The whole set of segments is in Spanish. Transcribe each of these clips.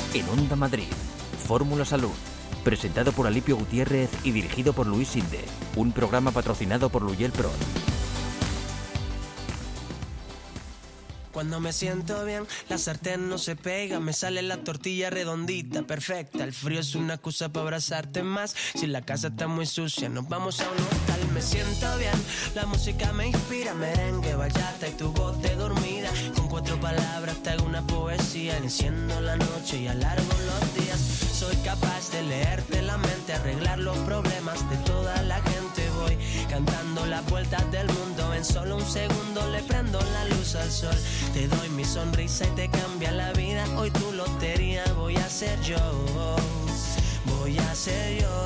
En Onda Madrid, Fórmula Salud, presentado por Alipio Gutiérrez y dirigido por Luis Sinde, un programa patrocinado por Luyel Pro. Cuando me siento bien, la sartén no se pega, me sale la tortilla redondita, perfecta. El frío es una excusa para abrazarte más. Si la casa está muy sucia, nos vamos a un hotel. Me siento bien, la música me inspira, merengue, bachata y tu voz de dormida. Con 4 palabras te hago una poesía, enciendo la noche y alargo los días. Soy capaz de leerte la mente, arreglar los problemas de toda la gente. Voy cantando las vueltas del mundo, en solo un segundo le prendo la luz al sol. Te doy mi sonrisa y te cambia la vida. Hoy tu lotería voy a ser yo. Voy a ser yo.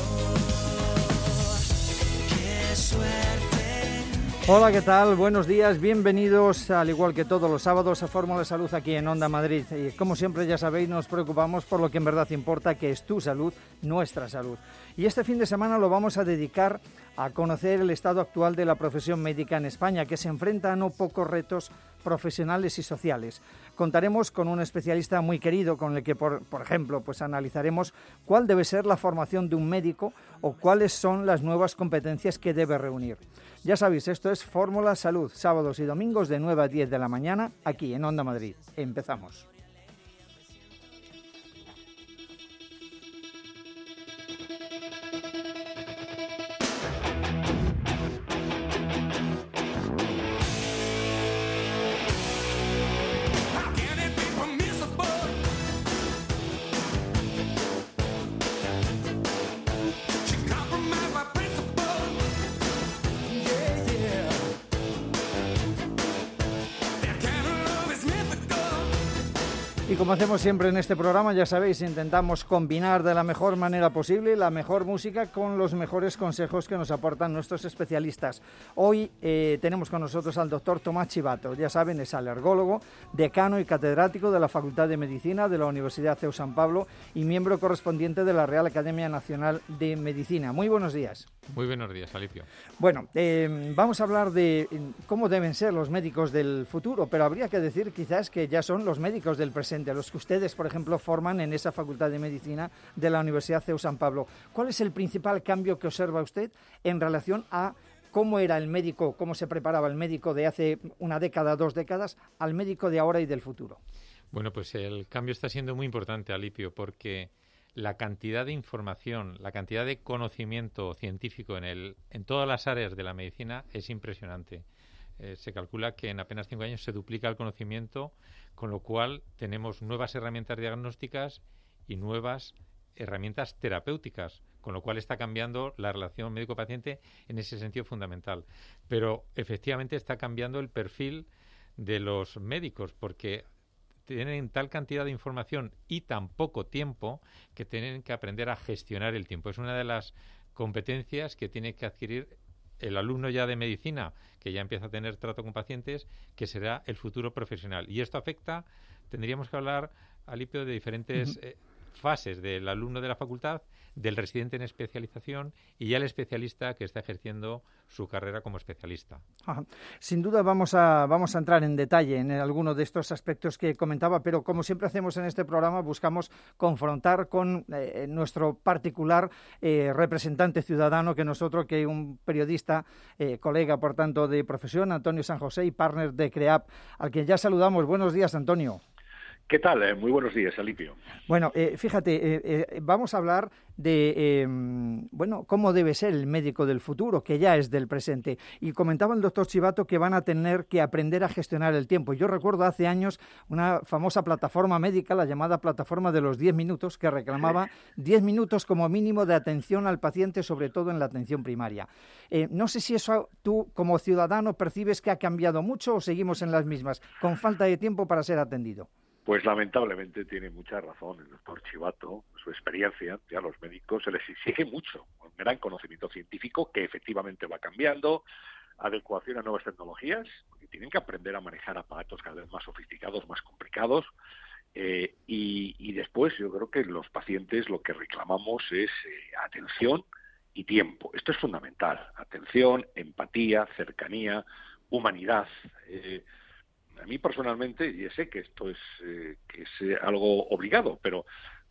Qué suerte. Hola, ¿qué tal? Buenos días, bienvenidos, al igual que todos los sábados, a Fórmula Salud aquí en Onda Madrid. Y como siempre, ya sabéis, nos preocupamos por lo que en verdad importa, que es tu salud, nuestra salud. Y este fin de semana lo vamos a dedicar a conocer el estado actual de la profesión médica en España, que se enfrenta a no pocos retos profesionales y sociales. Contaremos con un especialista muy querido con el que, por ejemplo, pues analizaremos cuál debe ser la formación de un médico o cuáles son las nuevas competencias que debe reunir. Ya sabéis, esto es Fórmula Salud, sábados y domingos de 9 a 10 de la mañana, aquí en Onda Madrid. Empezamos. Y como hacemos siempre en este programa, ya sabéis, intentamos combinar de la mejor manera posible la mejor música con los mejores consejos que nos aportan nuestros especialistas. Hoy tenemos con nosotros al doctor Tomás Chivato. Ya saben, es alergólogo, decano y catedrático de la Facultad de Medicina de la Universidad CEU San Pablo y miembro correspondiente de la Real Academia Nacional de Medicina. Muy buenos días. Muy buenos días, Alipio. Bueno, vamos a hablar de cómo deben ser los médicos del futuro, pero habría que decir quizás que ya son los médicos del presente, los que ustedes, por ejemplo, forman en esa Facultad de Medicina de la Universidad CEU San Pablo. ¿Cuál es el principal cambio que observa usted en relación a cómo era el médico, cómo se preparaba el médico de hace una década, 2 décadas, al médico de ahora y del futuro? Bueno, pues el cambio está siendo muy importante, Alipio, porque la cantidad de información, la cantidad de conocimiento científico en todas las áreas de la medicina es impresionante. Se calcula que en apenas 5 años se duplica el conocimiento, con lo cual tenemos nuevas herramientas diagnósticas y nuevas herramientas terapéuticas, con lo cual está cambiando la relación médico-paciente en ese sentido fundamental. Pero efectivamente está cambiando el perfil de los médicos, porque tienen tal cantidad de información y tan poco tiempo que tienen que aprender a gestionar el tiempo. Es una de las competencias que tiene que adquirir el alumno ya de medicina, que ya empieza a tener trato con pacientes, que será el futuro profesional. Y esto afecta, tendríamos que hablar, Alipio, de diferentes fases del alumno de la facultad, del residente en especialización y ya el especialista que está ejerciendo su carrera como especialista. Ajá. Sin duda vamos a entrar en detalle en alguno de estos aspectos que comentaba, pero como siempre hacemos en este programa, buscamos confrontar con nuestro particular representante ciudadano, que nosotros, que un periodista, colega, por tanto, de profesión, Antonio San José, y partner de CREAP, al que ya saludamos. Buenos días, Antonio. ¿Qué tal? Muy buenos días, Alipio. Bueno, fíjate, vamos a hablar de, cómo debe ser el médico del futuro, que ya es del presente. Y comentaba el doctor Chivato que van a tener que aprender a gestionar el tiempo. Yo recuerdo hace años una famosa plataforma médica, la llamada plataforma de los 10 minutos, que reclamaba 10 minutos como mínimo de atención al paciente, sobre todo en la atención primaria. No sé si eso tú, como ciudadano, percibes que ha cambiado mucho o seguimos en las mismas, con falta de tiempo para ser atendido. Pues lamentablemente tiene mucha razón el doctor Chivato, su experiencia. Ya a los médicos se les exige mucho, un gran conocimiento científico que efectivamente va cambiando, adecuación a nuevas tecnologías, porque tienen que aprender a manejar aparatos cada vez más sofisticados, más complicados, y después yo creo que los pacientes lo que reclamamos es atención y tiempo. Esto es fundamental, atención, empatía, cercanía, humanidad. a mí personalmente, y sé que esto es algo obligado, pero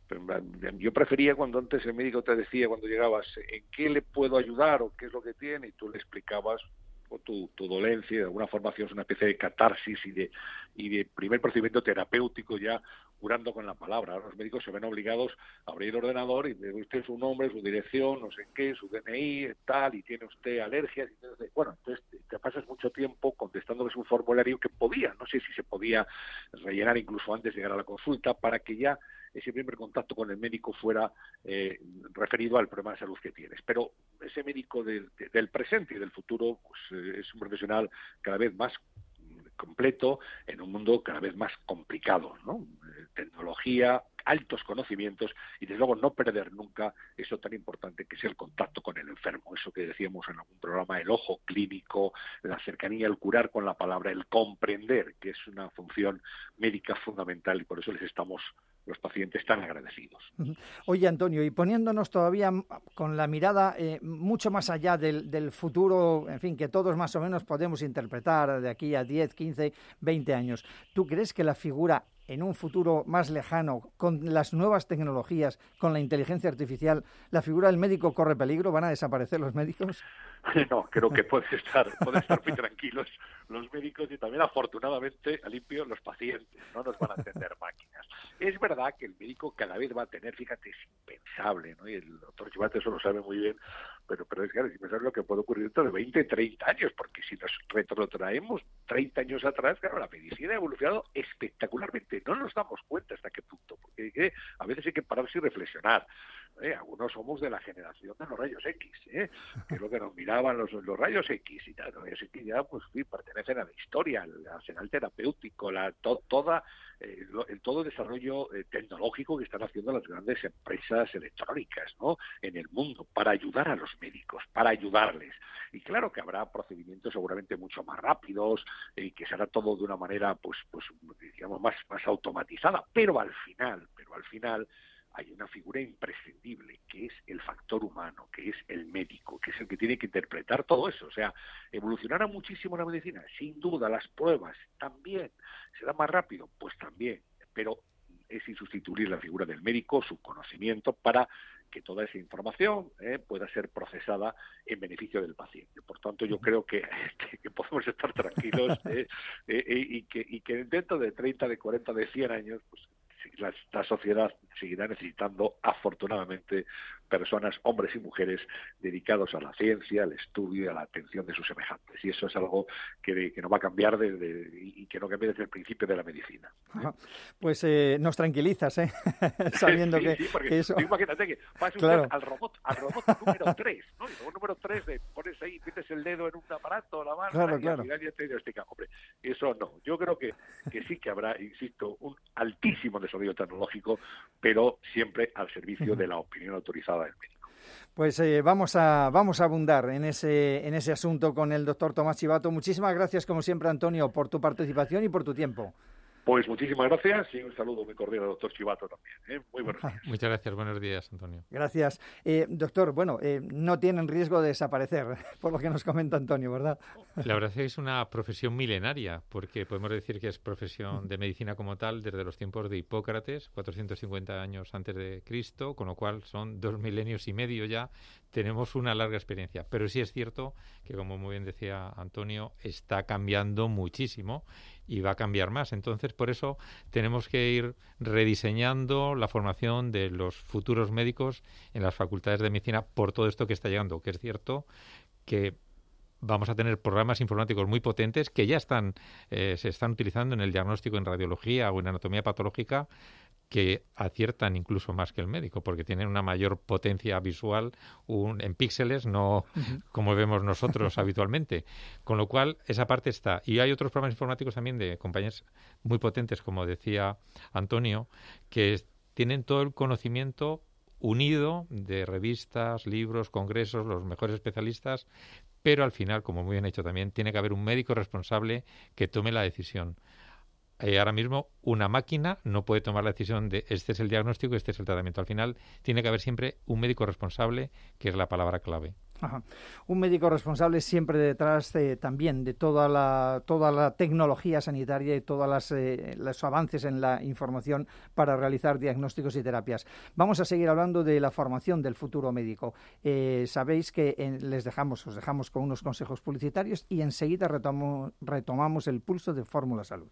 yo prefería cuando antes el médico te decía, cuando llegabas, en qué le puedo ayudar o qué es lo que tiene, y tú le explicabas tu dolencia, de alguna forma hacías una especie de catarsis y de primer procedimiento terapéutico ya curando con la palabra. Ahora los médicos se ven obligados a abrir el ordenador y de usted su nombre, su dirección, no sé qué, su DNI, tal, y tiene usted alergias. Bueno, entonces te pasas mucho tiempo contestándoles un formulario que no sé si se podía rellenar incluso antes de llegar a la consulta, para que ya ese primer contacto con el médico fuera referido al problema de salud que tienes. Pero ese médico del presente y del futuro pues, es un profesional cada vez más completo en un mundo cada vez más complicado, ¿no? Tecnología, altos conocimientos y desde luego no perder nunca eso tan importante que es el contacto con el enfermo, eso que decíamos en algún programa, el ojo clínico, la cercanía, el curar con la palabra, el comprender, que es una función médica fundamental y por eso los pacientes tan agradecidos. Oye, Antonio, y poniéndonos todavía con la mirada mucho más allá del futuro, en fin, que todos más o menos podemos interpretar de aquí a 10, 15, 20 años, ¿tú crees que la figura en un futuro más lejano, con las nuevas tecnologías, con la inteligencia artificial, la figura del médico corre peligro? ¿Van a desaparecer los médicos? No, creo que pueden estar muy tranquilos los médicos y también, afortunadamente, Alipio, los pacientes. No nos van a atender máquinas. Es verdad que el médico cada vez va a tener, fíjate, es impensable, ¿no? Y el doctor Chivato eso lo sabe muy bien, pero es claro, es impensable lo que puede ocurrir dentro de 20, 30 años, porque si nos retrotraemos 30 años atrás, claro, la medicina ha evolucionado espectacularmente. No nos damos cuenta hasta qué punto, porque a veces hay que pararse y reflexionar. Algunos somos de la generación de los rayos X, que es lo que nos miraban los rayos X, y los rayos X ya pues pertenecen a la historia, al arsenal terapéutico, todo el desarrollo tecnológico que están haciendo las grandes empresas electrónicas, ¿no?, en el mundo, para ayudar a los médicos, para ayudarles. Y claro que habrá procedimientos seguramente mucho más rápidos y que se hará todo de una manera pues digamos más automatizada, pero al final hay una figura imprescindible, que es el factor humano, que es el médico, que es el que tiene que interpretar todo eso. O sea, evolucionará muchísimo la medicina, sin duda. Las pruebas también. ¿Será más rápido? Pues también. Pero es insustituible la figura del médico, su conocimiento, para que toda esa información pueda ser procesada en beneficio del paciente. Por tanto, yo creo que podemos estar tranquilos y que dentro de 30, de 40, de 100 años, pues la sociedad seguirá necesitando, afortunadamente, personas, hombres y mujeres, dedicados a la ciencia, al estudio y a la atención de sus semejantes. Y eso es algo que no va a cambiar y que no cambie desde el principio de la medicina. Pues nos tranquilizas, sabiendo sí, porque eso... Imagínate que vas al robot número 3, ¿no? Y luego número 3 pones ahí, metes el dedo en un aparato, la mano, y al final ya te diagnostica. Hombre, eso no. Yo creo que sí que habrá, insisto, un altísimo desarrollo tecnológico, pero siempre al servicio de la opinión autorizada del médico. Pues vamos a abundar en ese asunto con el doctor Tomás Chivato. Muchísimas gracias, como siempre, Antonio, por tu participación y por tu tiempo. Pues muchísimas gracias y un saludo muy cordial al doctor Chivato también. Muy buenos días. Muchas gracias, buenos días, Antonio. Gracias. Doctor, no tienen riesgo de desaparecer, por lo que nos comenta Antonio, ¿verdad? La verdad es que es una profesión milenaria, porque podemos decir que es profesión de medicina como tal desde los tiempos de Hipócrates, 450 años antes de Cristo, con lo cual son 2 milenios y medio ya, tenemos una larga experiencia. Pero sí es cierto que, como muy bien decía Antonio, está cambiando muchísimo y va a cambiar más. Entonces, por eso tenemos que ir rediseñando la formación de los futuros médicos en las facultades de medicina por todo esto que está llegando, que es cierto que vamos a tener programas informáticos muy potentes que ya se están utilizando en el diagnóstico en radiología o en anatomía patológica, que aciertan incluso más que el médico, porque tienen una mayor potencia visual en píxeles, no como vemos nosotros habitualmente. Con lo cual, esa parte está. Y hay otros programas informáticos también de compañías muy potentes, como decía Antonio, que tienen todo el conocimiento unido de revistas, libros, congresos, los mejores especialistas, pero al final, como muy bien hecho también, tiene que haber un médico responsable que tome la decisión. Ahora mismo una máquina no puede tomar la decisión de este es el diagnóstico, este es el tratamiento. Al final tiene que haber siempre un médico responsable, que es la palabra clave. Ajá. Un médico responsable siempre detrás también de toda la tecnología sanitaria y todos los avances en la información para realizar diagnósticos y terapias. Vamos a seguir hablando de la formación del futuro médico. Sabéis que os dejamos con unos consejos publicitarios y enseguida retomamos el pulso de Fórmula Salud.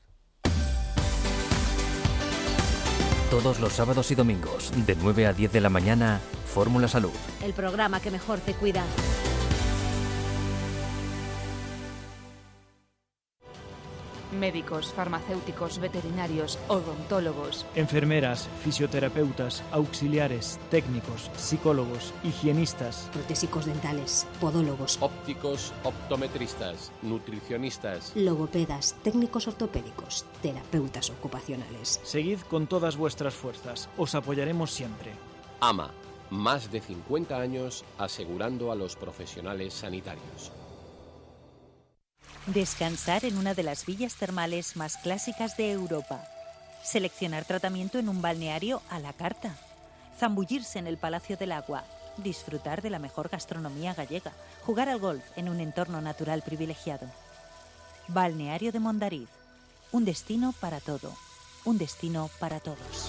Todos los sábados y domingos, de 9 a 10 de la mañana, Fórmula Salud. El programa que mejor te cuida. Médicos, farmacéuticos, veterinarios, odontólogos, enfermeras, fisioterapeutas, auxiliares, técnicos, psicólogos, higienistas, protésicos dentales, podólogos, ópticos, optometristas, nutricionistas, logopedas, técnicos ortopédicos, terapeutas ocupacionales. Seguid con todas vuestras fuerzas, os apoyaremos siempre. AMA, más de 50 años asegurando a los profesionales sanitarios. Descansar en una de las villas termales más clásicas de Europa. Seleccionar tratamiento en un balneario a la carta. Zambullirse en el Palacio del Agua. Disfrutar de la mejor gastronomía gallega. Jugar al golf en un entorno natural privilegiado. Balneario de Mondariz. Un destino para todo. Un destino para todos.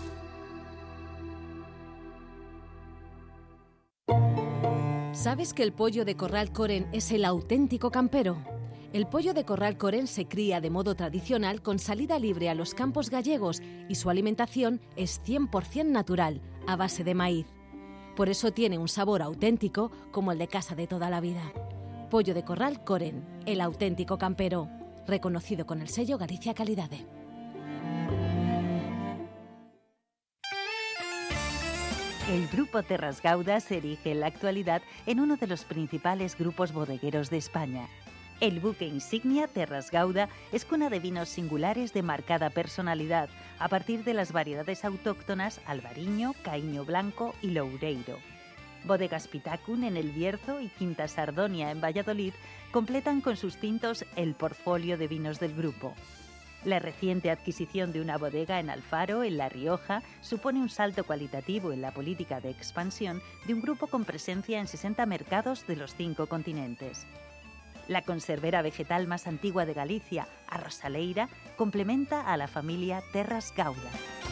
¿Sabes que el pollo de Corral Coren es el auténtico campero? El pollo de Corral Coren se cría de modo tradicional con salida libre a los campos gallegos y su alimentación es 100% natural, a base de maíz. Por eso tiene un sabor auténtico como el de casa de toda la vida. Pollo de Corral Coren, el auténtico campero, reconocido con el sello Galicia Calidade. El Grupo Terras Gauda se erige en la actualidad en uno de los principales grupos bodegueros de España. El buque insignia Terras Gauda es cuna de vinos singulares de marcada personalidad, a partir de las variedades autóctonas Albariño, Caíño Blanco y Loureiro. Bodegas Pitacun en El Bierzo y Quinta Sardonia en Valladolid completan con sus tintos el portfolio de vinos del grupo. La reciente adquisición de una bodega en Alfaro, en La Rioja, supone un salto cualitativo en la política de expansión de un grupo con presencia en 60 mercados de los 5 continentes. La conservera vegetal más antigua de Galicia, Arrosaleira, complementa a la familia Terras Gauda.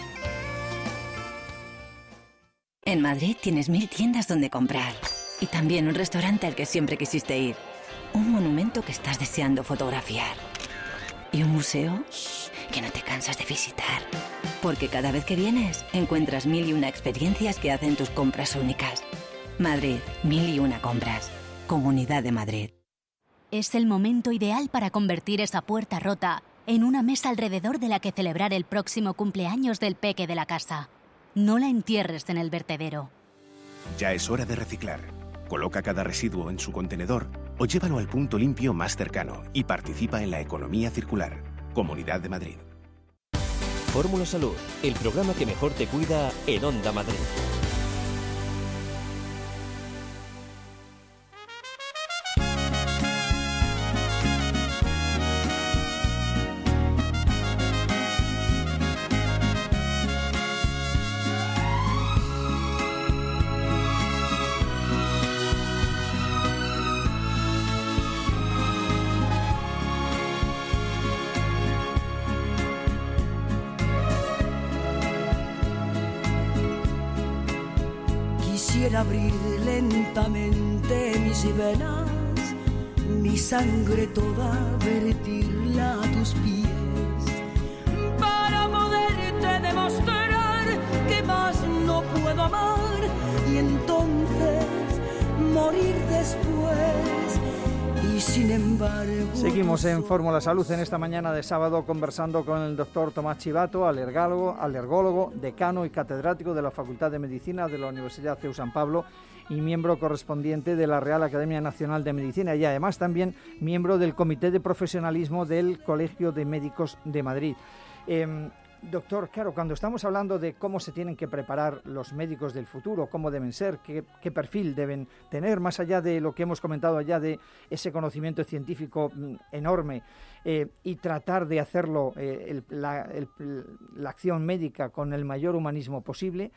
En Madrid tienes 1000 tiendas donde comprar. Y también un restaurante al que siempre quisiste ir. Un monumento que estás deseando fotografiar. Y un museo que no te cansas de visitar. Porque cada vez que vienes, encuentras 1001 experiencias que hacen tus compras únicas. Madrid, 1001 compras. Comunidad de Madrid. Es el momento ideal para convertir esa puerta rota en una mesa alrededor de la que celebrar el próximo cumpleaños del peque de la casa. No la entierres en el vertedero. Ya es hora de reciclar. Coloca cada residuo en su contenedor o llévalo al punto limpio más cercano y participa en la economía circular. Comunidad de Madrid. Fórmula Salud, el programa que mejor te cuida en Onda Madrid. Quisiera abrir lentamente mis venas, mi sangre toda vertirla a tus pies, para poderte demostrar que más no puedo amar y entonces morir después. Y sin embargo... Seguimos en Fórmula Salud en esta mañana de sábado conversando con el doctor Tomás Chivato, alergólogo, decano y catedrático de la Facultad de Medicina de la Universidad CEU San Pablo y miembro correspondiente de la Real Academia Nacional de Medicina y además también miembro del Comité de Profesionalismo del Colegio de Médicos de Madrid. Doctor, claro, cuando estamos hablando de cómo se tienen que preparar los médicos del futuro, cómo deben ser, qué perfil deben tener, más allá de lo que hemos comentado ya de ese conocimiento científico enorme, y tratar de hacerlo, la acción médica con el mayor humanismo posible,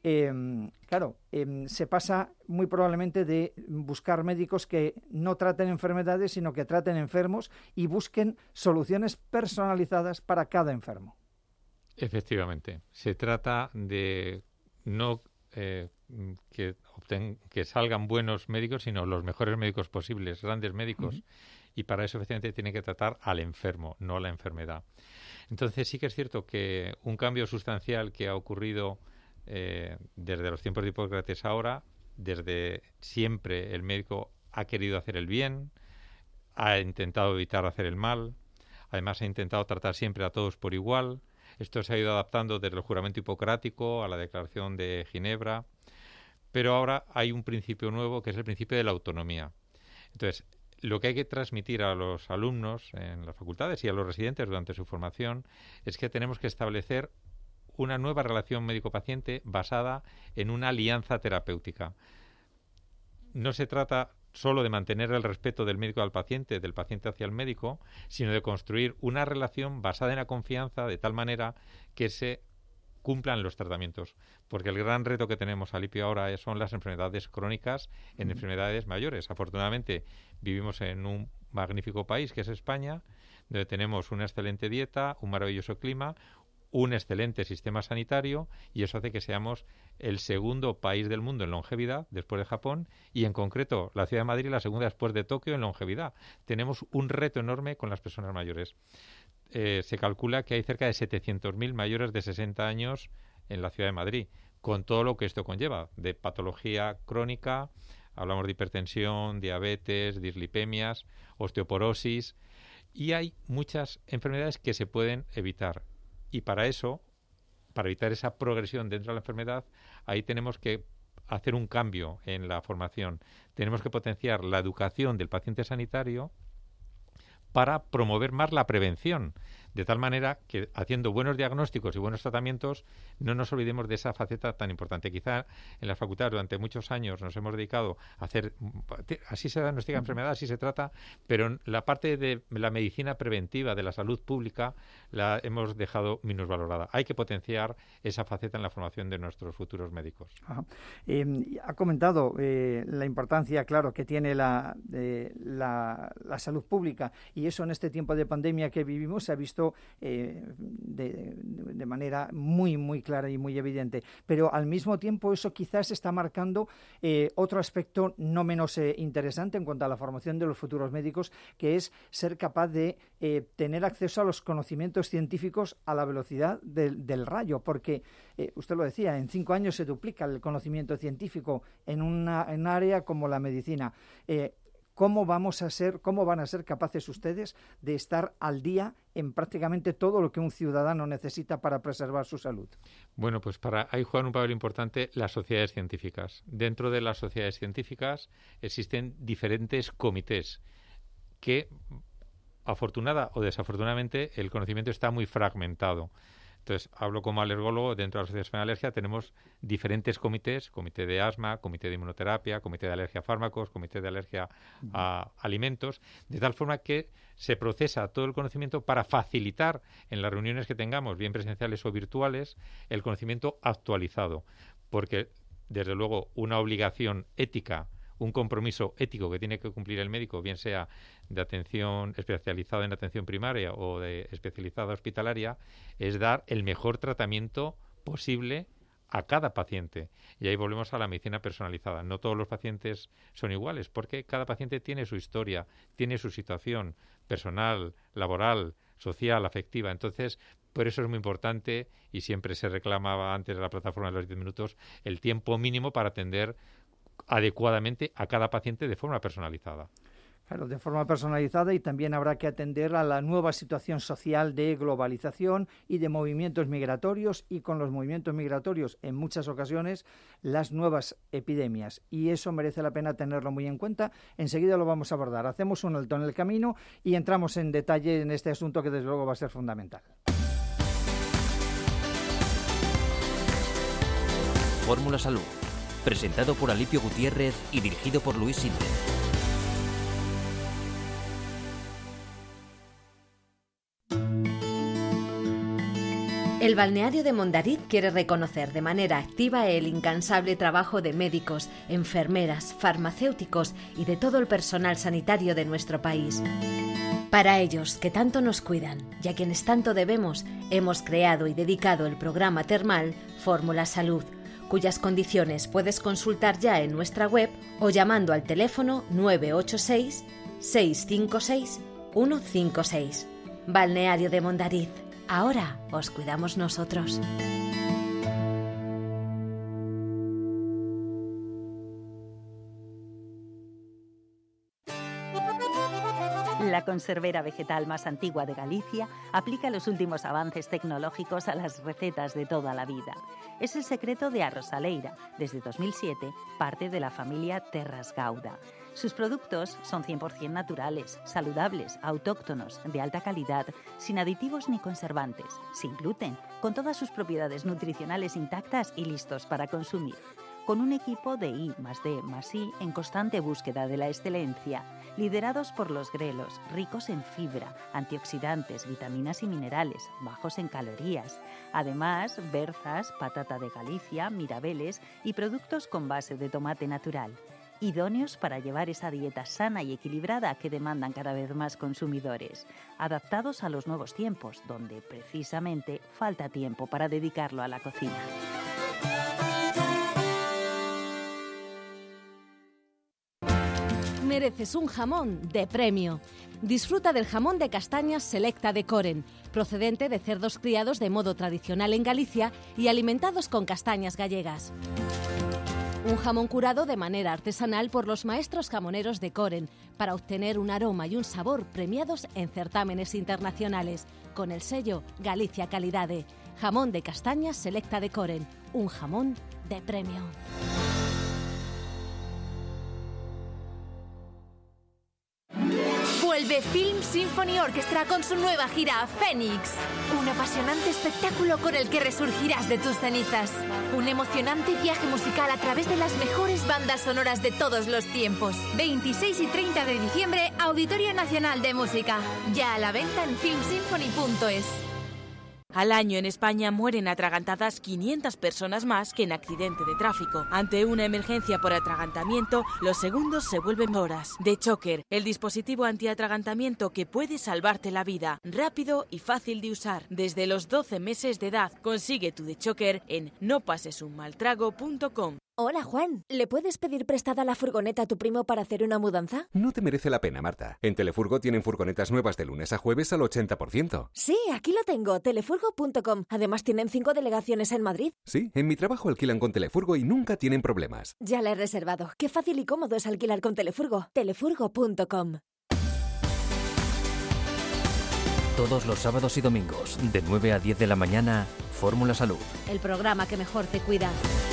se pasa muy probablemente de buscar médicos que no traten enfermedades, sino que traten enfermos y busquen soluciones personalizadas para cada enfermo. Efectivamente. Se trata de no que salgan buenos médicos, sino los mejores médicos posibles, grandes médicos. Uh-huh. Y para eso, efectivamente, tiene que tratar al enfermo, no a la enfermedad. Entonces, sí que es cierto que un cambio sustancial que ha ocurrido desde los tiempos de Hipócrates ahora, desde siempre el médico ha querido hacer el bien, ha intentado evitar hacer el mal, además ha intentado tratar siempre a todos por igual. Esto se ha ido adaptando desde el juramento hipocrático a la Declaración de Ginebra, pero ahora hay un principio nuevo que es el principio de la autonomía. Entonces, lo que hay que transmitir a los alumnos en las facultades y a los residentes durante su formación es que tenemos que establecer una nueva relación médico-paciente basada en una alianza terapéutica. No se trata solo de mantener el respeto del médico al paciente, del paciente hacia el médico, sino de construir una relación basada en la confianza de tal manera que se cumplan los tratamientos. Porque el gran reto que tenemos, Alipio, ahora son las enfermedades crónicas en enfermedades mayores. Afortunadamente, vivimos en un magnífico país que es España, donde tenemos una excelente dieta, un maravilloso clima, un excelente sistema sanitario, y eso hace que seamos el segundo país del mundo en longevidad, después de Japón, y en concreto la ciudad de Madrid la segunda después de Tokio en longevidad. Tenemos un reto enorme con las personas mayores. Se calcula que hay cerca de 700.000 mayores de 60 años en la ciudad de Madrid, con todo lo que esto conlleva, de patología crónica, hablamos de hipertensión, diabetes, dislipemias, osteoporosis, y hay muchas enfermedades que se pueden evitar. Y para eso, para evitar esa progresión dentro de la enfermedad, ahí tenemos que hacer un cambio en la formación. Tenemos que potenciar la educación del paciente sanitario para promover más la prevención, de tal manera que haciendo buenos diagnósticos y buenos tratamientos no nos olvidemos de esa faceta tan importante. Quizá en las facultades durante muchos años nos hemos dedicado a hacer, así se diagnostica enfermedad, así se trata, pero la parte de la medicina preventiva, de la salud pública, la hemos dejado minusvalorada. Hay que potenciar esa faceta en la formación de nuestros futuros médicos. Ha comentado la importancia, claro, que tiene la salud pública, y eso en este tiempo de pandemia que vivimos se ha visto de manera muy, muy clara y muy evidente. Pero al mismo tiempo eso quizás está marcando otro aspecto no menos interesante en cuanto a la formación de los futuros médicos, que es ser capaz de tener acceso a los conocimientos científicos a la velocidad del rayo, porque usted lo decía, en 5 años se duplica el conocimiento científico en un área como la medicina. ¿Cómo van a ser capaces ustedes de estar al día en prácticamente todo lo que un ciudadano necesita para preservar su salud? Bueno, pues ahí juegan un papel importante las sociedades científicas. Dentro de las sociedades científicas existen diferentes comités que, afortunada o desafortunadamente, el conocimiento está muy fragmentado. Entonces, hablo como alergólogo, dentro de la Sociedad Española de Alergia tenemos diferentes comités, comité de asma, comité de inmunoterapia, comité de alergia a fármacos, comité de alergia a alimentos, de tal forma que se procesa todo el conocimiento para facilitar en las reuniones que tengamos, bien presenciales o virtuales, el conocimiento actualizado, porque, desde luego, una obligación ética, un compromiso ético que tiene que cumplir el médico, bien sea de atención especializada en atención primaria o de especializada hospitalaria, es dar el mejor tratamiento posible a cada paciente. Y ahí volvemos a la medicina personalizada. No todos los pacientes son iguales, porque cada paciente tiene su historia, tiene su situación personal, laboral, social, afectiva. Entonces, por eso es muy importante, y siempre se reclamaba antes de la plataforma de los 10 minutos, el tiempo mínimo para atender adecuadamente a cada paciente de forma personalizada. Claro, de forma personalizada, y también habrá que atender a la nueva situación social de globalización y de movimientos migratorios, y con los movimientos migratorios en muchas ocasiones las nuevas epidemias, y eso merece la pena tenerlo muy en cuenta. Enseguida lo vamos a abordar. Hacemos un alto en el camino y entramos en detalle en este asunto que desde luego va a ser fundamental. Fórmula Salud, presentado por Alipio Gutiérrez y dirigido por Luis Sinde. El balneario de Mondariz quiere reconocer de manera activa el incansable trabajo de médicos, enfermeras, farmacéuticos y de todo el personal sanitario de nuestro país. Para ellos, que tanto nos cuidan y a quienes tanto debemos, hemos creado y dedicado el programa termal Fórmula Salud, cuyas condiciones puedes consultar ya en nuestra web o llamando al teléfono 986 656 156. Balneario de Mondariz. Ahora os cuidamos nosotros. La conservera vegetal más antigua de Galicia aplica los últimos avances tecnológicos a las recetas de toda la vida. Es el secreto de Arrosaleira, desde 2007, parte de la familia Terras Gauda. Sus productos son 100% naturales, saludables, autóctonos, de alta calidad, sin aditivos ni conservantes, sin gluten, con todas sus propiedades nutricionales intactas y listos para consumir. Con un equipo de I+D+I en constante búsqueda de la excelencia, liderados por los grelos, ricos en fibra, antioxidantes, vitaminas y minerales, bajos en calorías. Además, berzas, patata de Galicia, mirabeles y productos con base de tomate natural. Idóneos para llevar esa dieta sana y equilibrada que demandan cada vez más consumidores, adaptados a los nuevos tiempos, donde precisamente falta tiempo para dedicarlo a la cocina. Mereces un jamón de premio. Disfruta del jamón de castañas Selecta de Coren, procedente de cerdos criados de modo tradicional en Galicia y alimentados con castañas gallegas. Un jamón curado de manera artesanal por los maestros jamoneros de Coren para obtener un aroma y un sabor premiados en certámenes internacionales, con el sello Galicia Calidade. Jamón de castañas Selecta de Coren, un jamón de premio. Vuelve Film Symphony Orchestra con su nueva gira Fénix. Un apasionante espectáculo con el que resurgirás de tus cenizas. Un emocionante viaje musical a través de las mejores bandas sonoras de todos los tiempos. 26 y 30 de diciembre, Auditorio Nacional de Música. Ya a la venta en filmsymphony.es. Al año en España mueren atragantadas 500 personas más que en accidente de tráfico. Ante una emergencia por atragantamiento, los segundos se vuelven horas. The Choker, el dispositivo antiatragantamiento que puede salvarte la vida. Rápido y fácil de usar. Desde los 12 meses de edad, consigue tu The Choker en nopasesunmaltrago.com. Hola, Juan. ¿Le puedes pedir prestada la furgoneta a tu primo para hacer una mudanza? No te merece la pena, Marta. En Telefurgo tienen furgonetas nuevas de lunes a jueves al 80%. Sí, aquí lo tengo, telefurgo.com. Además tienen 5 delegaciones en Madrid. Sí, en mi trabajo alquilan con Telefurgo y nunca tienen problemas. Ya la he reservado. Qué fácil y cómodo es alquilar con Telefurgo. Telefurgo.com. Todos los sábados y domingos, de 9 a 10 de la mañana, Fórmula Salud. El programa que mejor te cuida.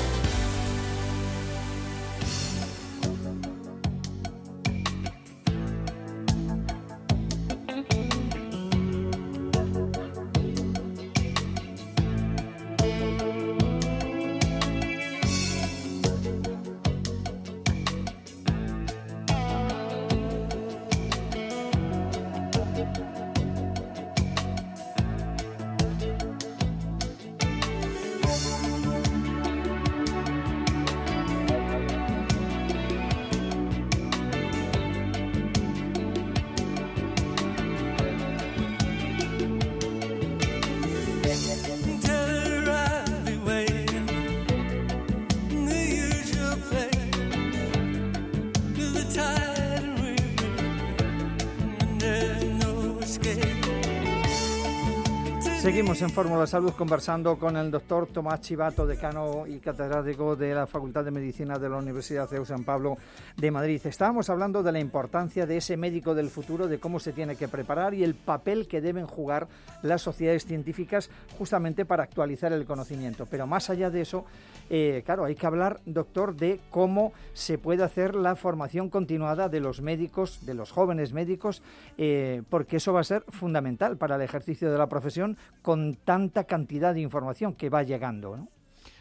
Seguimos en Fórmula Salud conversando con el doctor Tomás Chivato, decano y catedrático de la Facultad de Medicina de la Universidad CEU San Pablo de Madrid. Estábamos hablando de la importancia de ese médico del futuro, de cómo se tiene que preparar y el papel que deben jugar las sociedades científicas justamente para actualizar el conocimiento. Pero más allá de eso, claro, hay que hablar, doctor, de cómo se puede hacer la formación continuada de los médicos, de los jóvenes médicos, porque eso va a ser fundamental para el ejercicio de la profesión con tanta cantidad de información que va llegando, ¿no?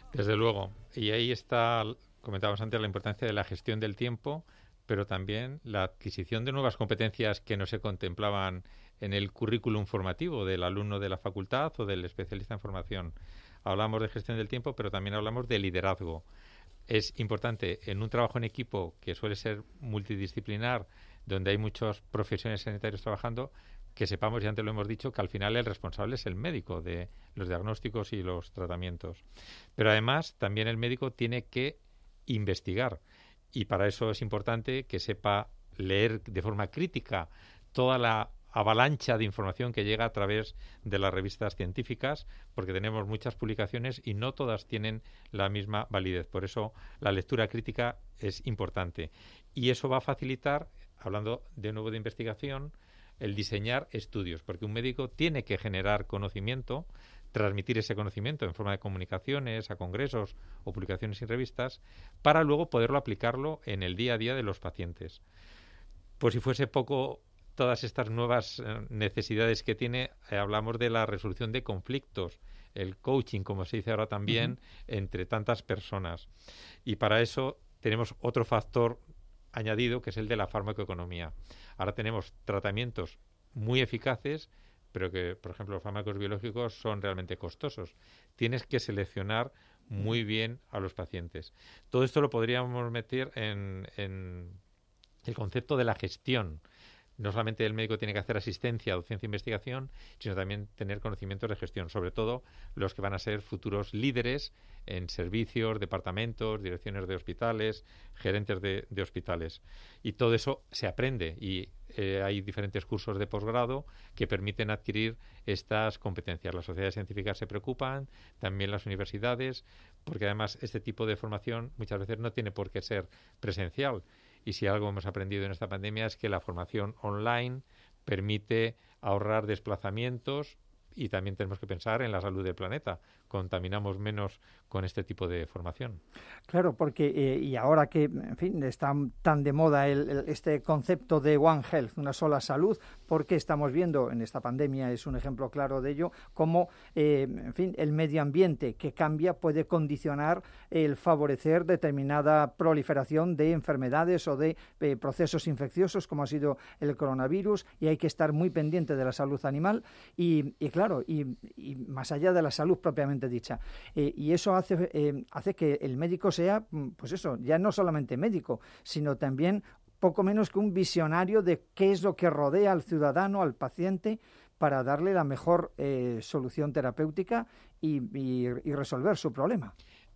Desde luego. Y ahí está, comentábamos antes, la importancia de la gestión del tiempo, pero también la adquisición de nuevas competencias que no se contemplaban en el currículum formativo del alumno de la facultad o del especialista en formación. Hablamos de gestión del tiempo, pero también hablamos de liderazgo. Es importante en un trabajo en equipo que suele ser multidisciplinar, donde hay muchos profesionales sanitarios trabajando, que sepamos, ya antes lo hemos dicho, que al final el responsable es el médico de los diagnósticos y los tratamientos. Pero además también el médico tiene que investigar, y para eso es importante que sepa leer de forma crítica toda la avalancha de información que llega a través de las revistas científicas, porque tenemos muchas publicaciones y no todas tienen la misma validez. Por eso la lectura crítica es importante. Y eso va a facilitar, hablando de nuevo de investigación, el diseñar estudios, porque un médico tiene que generar conocimiento, transmitir ese conocimiento en forma de comunicaciones, a congresos o publicaciones y revistas, para luego poderlo aplicarlo en el día a día de los pacientes. Pues si fuese poco todas estas nuevas necesidades que tiene, hablamos de la resolución de conflictos, el coaching, como se dice ahora también, entre tantas personas. Y para eso tenemos otro factor añadido, que es el de la farmacoeconomía. Ahora tenemos tratamientos muy eficaces, pero que, por ejemplo, los fármacos biológicos son realmente costosos. Tienes que seleccionar muy bien a los pacientes. Todo esto lo podríamos meter en el concepto de la gestión. No solamente el médico tiene que hacer asistencia, docencia e investigación, sino también tener conocimientos de gestión, sobre todo los que van a ser futuros líderes en servicios, departamentos, direcciones de hospitales, gerentes de hospitales. Y todo eso se aprende y hay diferentes cursos de posgrado que permiten adquirir estas competencias. Las sociedades científicas se preocupan, también las universidades, porque además este tipo de formación muchas veces no tiene por qué ser presencial. Y si algo hemos aprendido en esta pandemia es que la formación online permite ahorrar desplazamientos y también tenemos que pensar en la salud del planeta. Contaminamos menos con este tipo de formación. Claro, porque y ahora que, en fin, está tan de moda este concepto de One Health, una sola salud, porque estamos viendo en esta pandemia, es un ejemplo claro de ello, cómo, en fin, el medio ambiente que cambia puede condicionar el favorecer determinada proliferación de enfermedades o de procesos infecciosos, como ha sido el coronavirus, y hay que estar muy pendiente de la salud animal y claro, y más allá de la salud propiamente dicha. Y eso hace que el médico sea, pues eso, ya no solamente médico, sino también poco menos que un visionario de qué es lo que rodea al ciudadano, al paciente, para darle la mejor solución terapéutica y resolver su problema.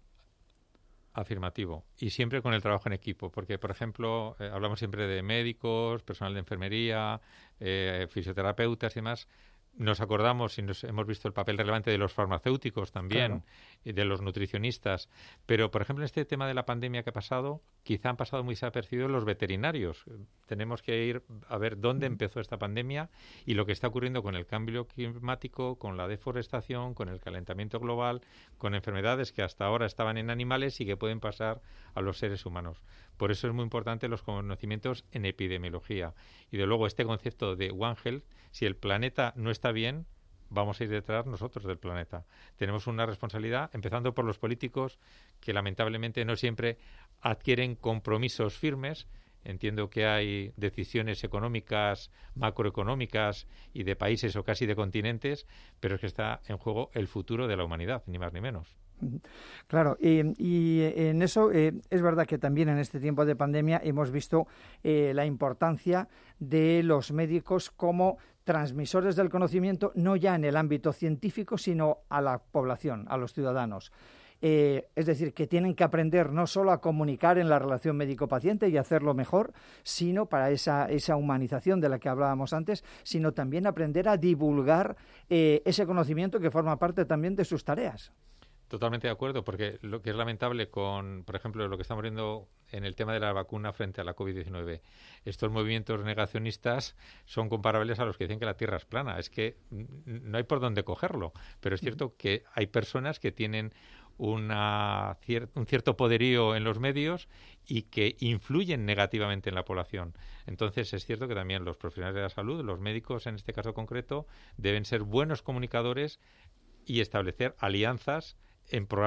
Afirmativo. Y siempre con el trabajo en equipo, porque, por ejemplo, hablamos siempre de médicos, personal de enfermería, fisioterapeutas y demás. Nos acordamos y hemos visto el papel relevante de los farmacéuticos también, claro, y de los nutricionistas. Pero, por ejemplo, en este tema de la pandemia que ha pasado, quizá han pasado muy desapercibidos los veterinarios. Tenemos que ir a ver dónde empezó esta pandemia y lo que está ocurriendo con el cambio climático, con la deforestación, con el calentamiento global, con enfermedades que hasta ahora estaban en animales y que pueden pasar a los seres humanos. Por eso es muy importante los conocimientos en epidemiología. Y, de luego, este concepto de One Health, si el planeta no está bien, vamos a ir detrás nosotros del planeta. Tenemos una responsabilidad, empezando por los políticos, que lamentablemente no siempre adquieren compromisos firmes. Entiendo que hay decisiones económicas, macroeconómicas y de países o casi de continentes, pero es que está en juego el futuro de la humanidad, ni más ni menos. Claro, y en eso es verdad que también en este tiempo de pandemia hemos visto la importancia de los médicos como transmisores del conocimiento, no ya en el ámbito científico, sino a la población, a los ciudadanos. Es decir, que tienen que aprender no solo a comunicar en la relación médico-paciente y hacerlo mejor, sino para esa humanización de la que hablábamos antes, sino también aprender a divulgar ese conocimiento que forma parte también de sus tareas. Totalmente de acuerdo, porque lo que es lamentable con, por ejemplo, lo que estamos viendo en el tema de la vacuna frente a la COVID-19, estos movimientos negacionistas son comparables a los que dicen que la Tierra es plana. Es que no hay por dónde cogerlo, pero es cierto que hay personas que tienen un cierto poderío en los medios y que influyen negativamente en la población. Entonces es cierto que también los profesionales de la salud, los médicos en este caso concreto, deben ser buenos comunicadores y establecer alianzas en programas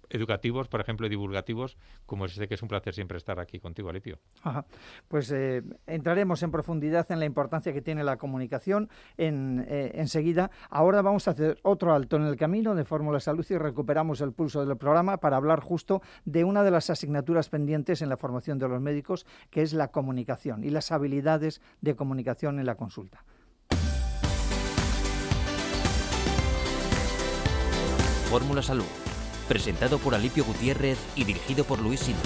educativos, por ejemplo, divulgativos, como es este, que es un placer siempre estar aquí contigo, Alipio. Ajá. Pues entraremos en profundidad en la importancia que tiene la comunicación enseguida. Ahora vamos a hacer otro alto en el camino de Fórmula Salud y recuperamos el pulso del programa para hablar justo de una de las asignaturas pendientes en la formación de los médicos, que es la comunicación y las habilidades de comunicación en la consulta. Fórmula Salud, presentado por Alipio Gutiérrez y dirigido por Luis Sinde.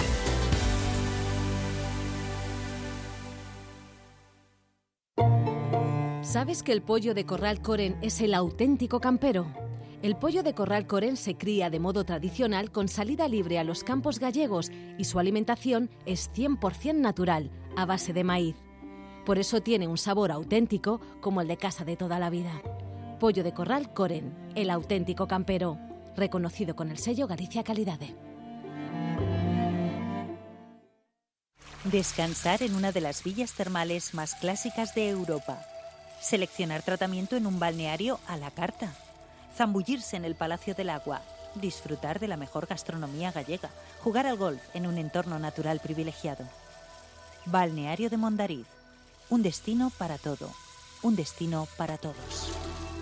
¿Sabes que el pollo de Corral Coren es el auténtico campero? El pollo de Corral Coren se cría de modo tradicional con salida libre a los campos gallegos y su alimentación es 100% natural, a base de maíz. Por eso tiene un sabor auténtico como el de casa de toda la vida. Pollo de Corral Coren, el auténtico campero. Reconocido con el sello Galicia Calidade. Descansar en una de las villas termales más clásicas de Europa. Seleccionar tratamiento en un balneario a la carta. Zambullirse en el Palacio del Agua. Disfrutar de la mejor gastronomía gallega. Jugar al golf en un entorno natural privilegiado. Balneario de Mondariz. Un destino para todo. Un destino para todos.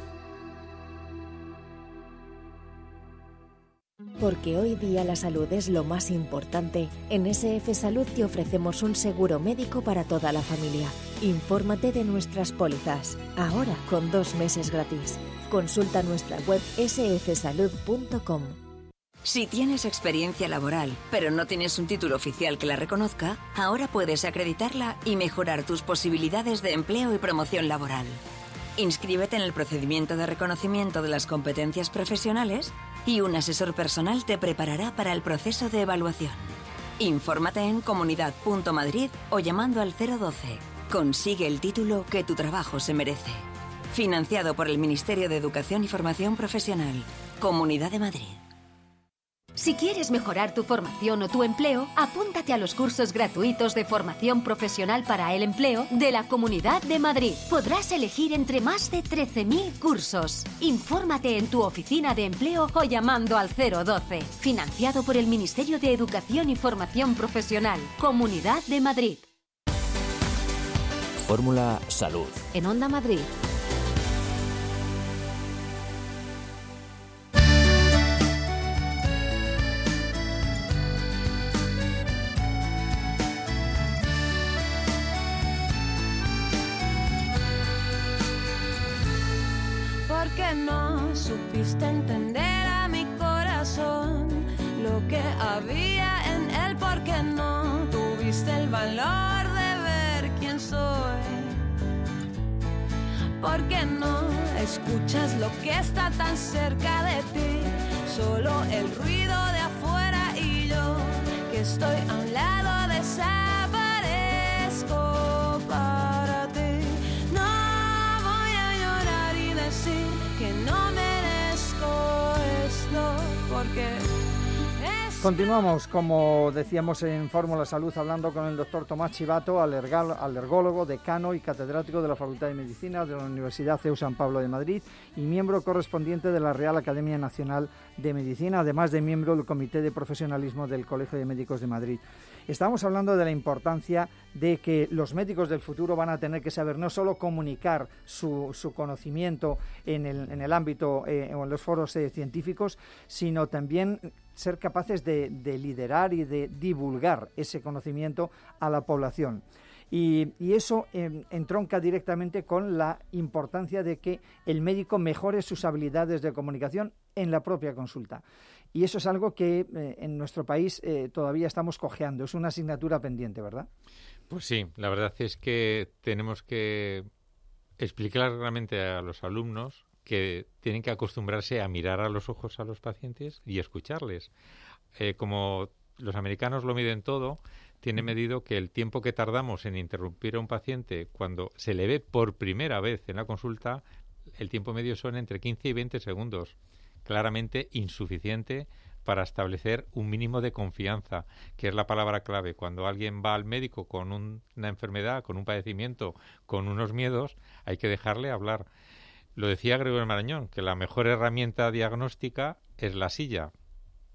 Porque hoy día la salud es lo más importante, en SF Salud te ofrecemos un seguro médico para toda la familia. Infórmate de nuestras pólizas, ahora con 2 meses gratis. Consulta nuestra web sfsalud.com. Si tienes experiencia laboral, pero no tienes un título oficial que la reconozca, ahora puedes acreditarla y mejorar tus posibilidades de empleo y promoción laboral. Inscríbete en el procedimiento de reconocimiento de las competencias profesionales y un asesor personal te preparará para el proceso de evaluación. Infórmate en comunidad.madrid o llamando al 012. Consigue el título que tu trabajo se merece. Financiado por el Ministerio de Educación y Formación Profesional. Comunidad de Madrid. Si quieres mejorar tu formación o tu empleo, apúntate a los cursos gratuitos de formación profesional para el empleo de la Comunidad de Madrid. Podrás elegir entre más de 13.000 cursos. Infórmate en tu oficina de empleo o llamando al 012. Financiado por el Ministerio de Educación y Formación Profesional. Comunidad de Madrid. Fórmula Salud. En Onda Madrid. Porque no supiste entender a mi corazón lo que había en él, porque no tuviste el valor de ver quién soy, porque no escuchas lo que está tan cerca de ti, solo el ruido de afuera y yo que estoy a un lado desaparezco para ti. Que no merezco esto porque Continuamos, como decíamos, en Fórmula Salud, hablando con el doctor Tomás Chivato, alergólogo, decano y catedrático de la Facultad de Medicina de la Universidad CEU San Pablo de Madrid y miembro correspondiente de la Real Academia Nacional de Medicina, además de miembro del Comité de Profesionalismo del Colegio de Médicos de Madrid. Estamos hablando de la importancia de que los médicos del futuro van a tener que saber no solo comunicar su conocimiento en el ámbito o en los foros científicos, sino también ser capaces de liderar y de divulgar ese conocimiento a la población. Y eso entronca directamente con la importancia de que el médico mejore sus habilidades de comunicación en la propia consulta. Y eso es algo que en nuestro país todavía estamos cojeando. Es una asignatura pendiente, ¿verdad? Pues sí, la verdad es que tenemos que explicar claramente a los alumnos que tienen que acostumbrarse a mirar a los ojos a los pacientes y escucharles. Como los americanos lo miden todo, tiene medido que el tiempo que tardamos en interrumpir a un paciente cuando se le ve por primera vez en la consulta, el tiempo medio son entre 15 y 20 segundos. Claramente insuficiente para establecer un mínimo de confianza, que es la palabra clave. Cuando alguien va al médico con una enfermedad, con un padecimiento, con unos miedos, hay que dejarle hablar. Lo decía Gregorio Marañón, que la mejor herramienta diagnóstica es la silla.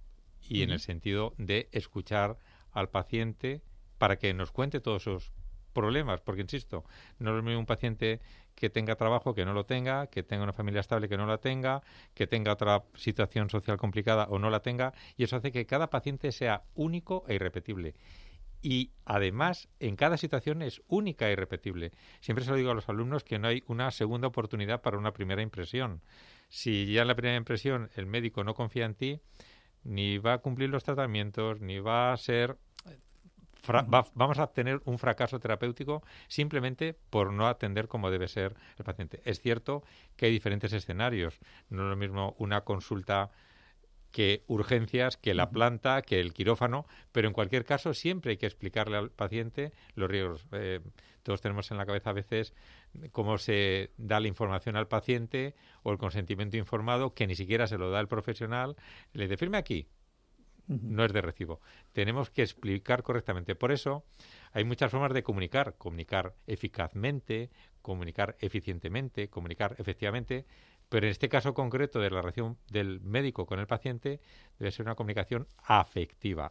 y en el sentido de escuchar al paciente para que nos cuente todos sus problemas, porque insisto, no es lo mismo un paciente que tenga trabajo, que no lo tenga, que tenga una familia estable, que no la tenga, que tenga otra situación social complicada o no la tenga, y eso hace que cada paciente sea único e irrepetible. Y además, en cada situación es única e irrepetible. Siempre se lo digo a los alumnos que no hay una segunda oportunidad para una primera impresión. Si ya en la primera impresión el médico no confía en ti, ni va a cumplir los tratamientos, ni va a ser... vamos a tener un fracaso terapéutico simplemente por no atender como debe ser el paciente. Es cierto que hay diferentes escenarios. No es lo mismo una consulta que urgencias, que la planta, que el quirófano, pero en cualquier caso siempre hay que explicarle al paciente los riesgos. Todos tenemos en la cabeza a veces cómo se da la información al paciente o el consentimiento informado que ni siquiera se lo da el profesional. Le dice, firme aquí. No es de recibo. Tenemos que explicar correctamente. Por eso hay muchas formas de comunicar. Comunicar eficazmente, comunicar eficientemente, comunicar efectivamente. Pero en este caso concreto de la relación del médico con el paciente debe ser una comunicación afectiva.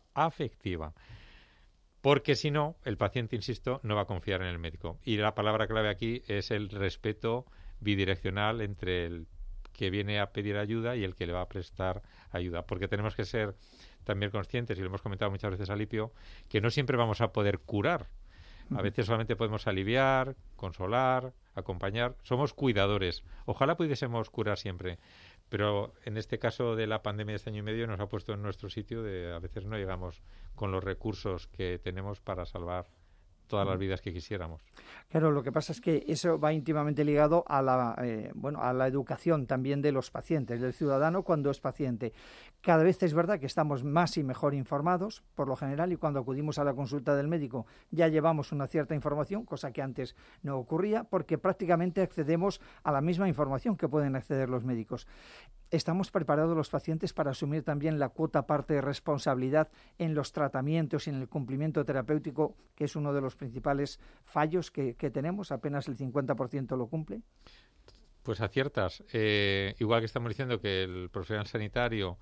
Porque si no, el paciente, insisto, no va a confiar en el médico. Y la palabra clave aquí es el respeto bidireccional entre el que viene a pedir ayuda y el que le va a prestar ayuda. Porque tenemos que ser también conscientes, y lo hemos comentado muchas veces, Alipio, que no siempre vamos a poder curar. A veces solamente podemos aliviar, consolar, acompañar. Somos cuidadores. Ojalá pudiésemos curar siempre. Pero en este caso de la pandemia de este año y medio nos ha puesto en nuestro sitio de a veces no llegamos con los recursos que tenemos para salvar todas las vidas que quisiéramos. Claro, lo que pasa es que eso va íntimamente ligado a la educación también de los pacientes, del ciudadano cuando es paciente. Cada vez es verdad que estamos más y mejor informados, por lo general, y cuando acudimos a la consulta del médico ya llevamos una cierta información, cosa que antes no ocurría, porque prácticamente accedemos a la misma información que pueden acceder los médicos. ¿Estamos preparados los pacientes para asumir también la cuota parte de responsabilidad en los tratamientos y en el cumplimiento terapéutico, que es uno de los principales fallos que tenemos? Apenas el 50% lo cumple. Pues aciertas. Igual que estamos diciendo que el profesional sanitario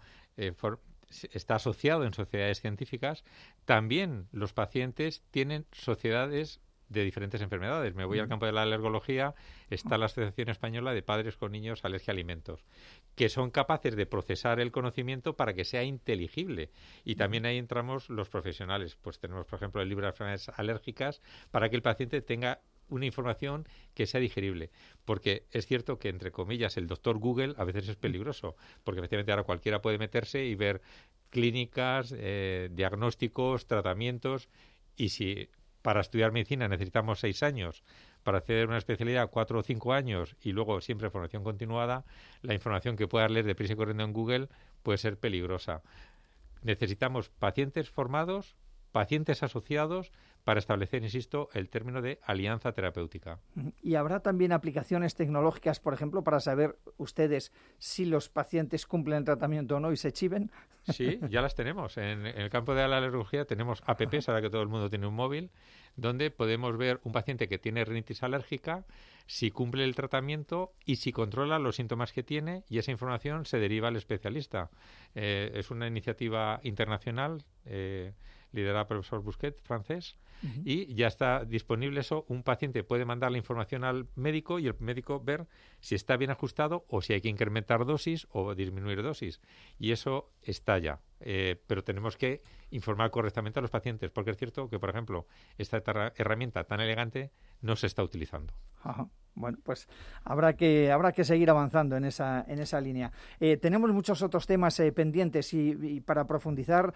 está asociado en sociedades científicas, también los pacientes tienen sociedades de diferentes enfermedades. Me voy al campo de la alergología, está la Asociación Española de Padres con Niños Alergia a Alimentos, que son capaces de procesar el conocimiento para que sea inteligible. Y también ahí entramos los profesionales. Pues tenemos, por ejemplo, el libro de enfermedades alérgicas para que el paciente tenga una información que sea digerible. Porque es cierto que, entre comillas, el doctor Google a veces es peligroso, porque efectivamente ahora cualquiera puede meterse y ver clínicas, diagnósticos, tratamientos, y si para estudiar medicina necesitamos 6 años, para hacer una especialidad 4 o 5 años y luego siempre formación continuada, la información que puedas leer deprisa y corriendo en Google puede ser peligrosa. Necesitamos pacientes formados, pacientes asociados para establecer, insisto, el término de alianza terapéutica. ¿Y habrá también aplicaciones tecnológicas, por ejemplo, para saber ustedes si los pacientes cumplen el tratamiento o no y se chiven? Sí, ya las tenemos. En el campo de la alergología tenemos apps, ahora que todo el mundo tiene un móvil, donde podemos ver un paciente que tiene rinitis alérgica, si cumple el tratamiento y si controla los síntomas que tiene, y esa información se deriva al especialista. Es una iniciativa internacional liderada por el profesor Busquet, francés, y ya está disponible eso. Un paciente puede mandar la información al médico y el médico ver si está bien ajustado o si hay que incrementar dosis o disminuir dosis. Y eso está ya. Pero tenemos que informar correctamente a los pacientes, porque es cierto que, por ejemplo, esta herramienta tan elegante no se está utilizando. Ajá. Bueno, pues habrá que seguir avanzando en esa línea. Tenemos muchos otros temas pendientes y para profundizar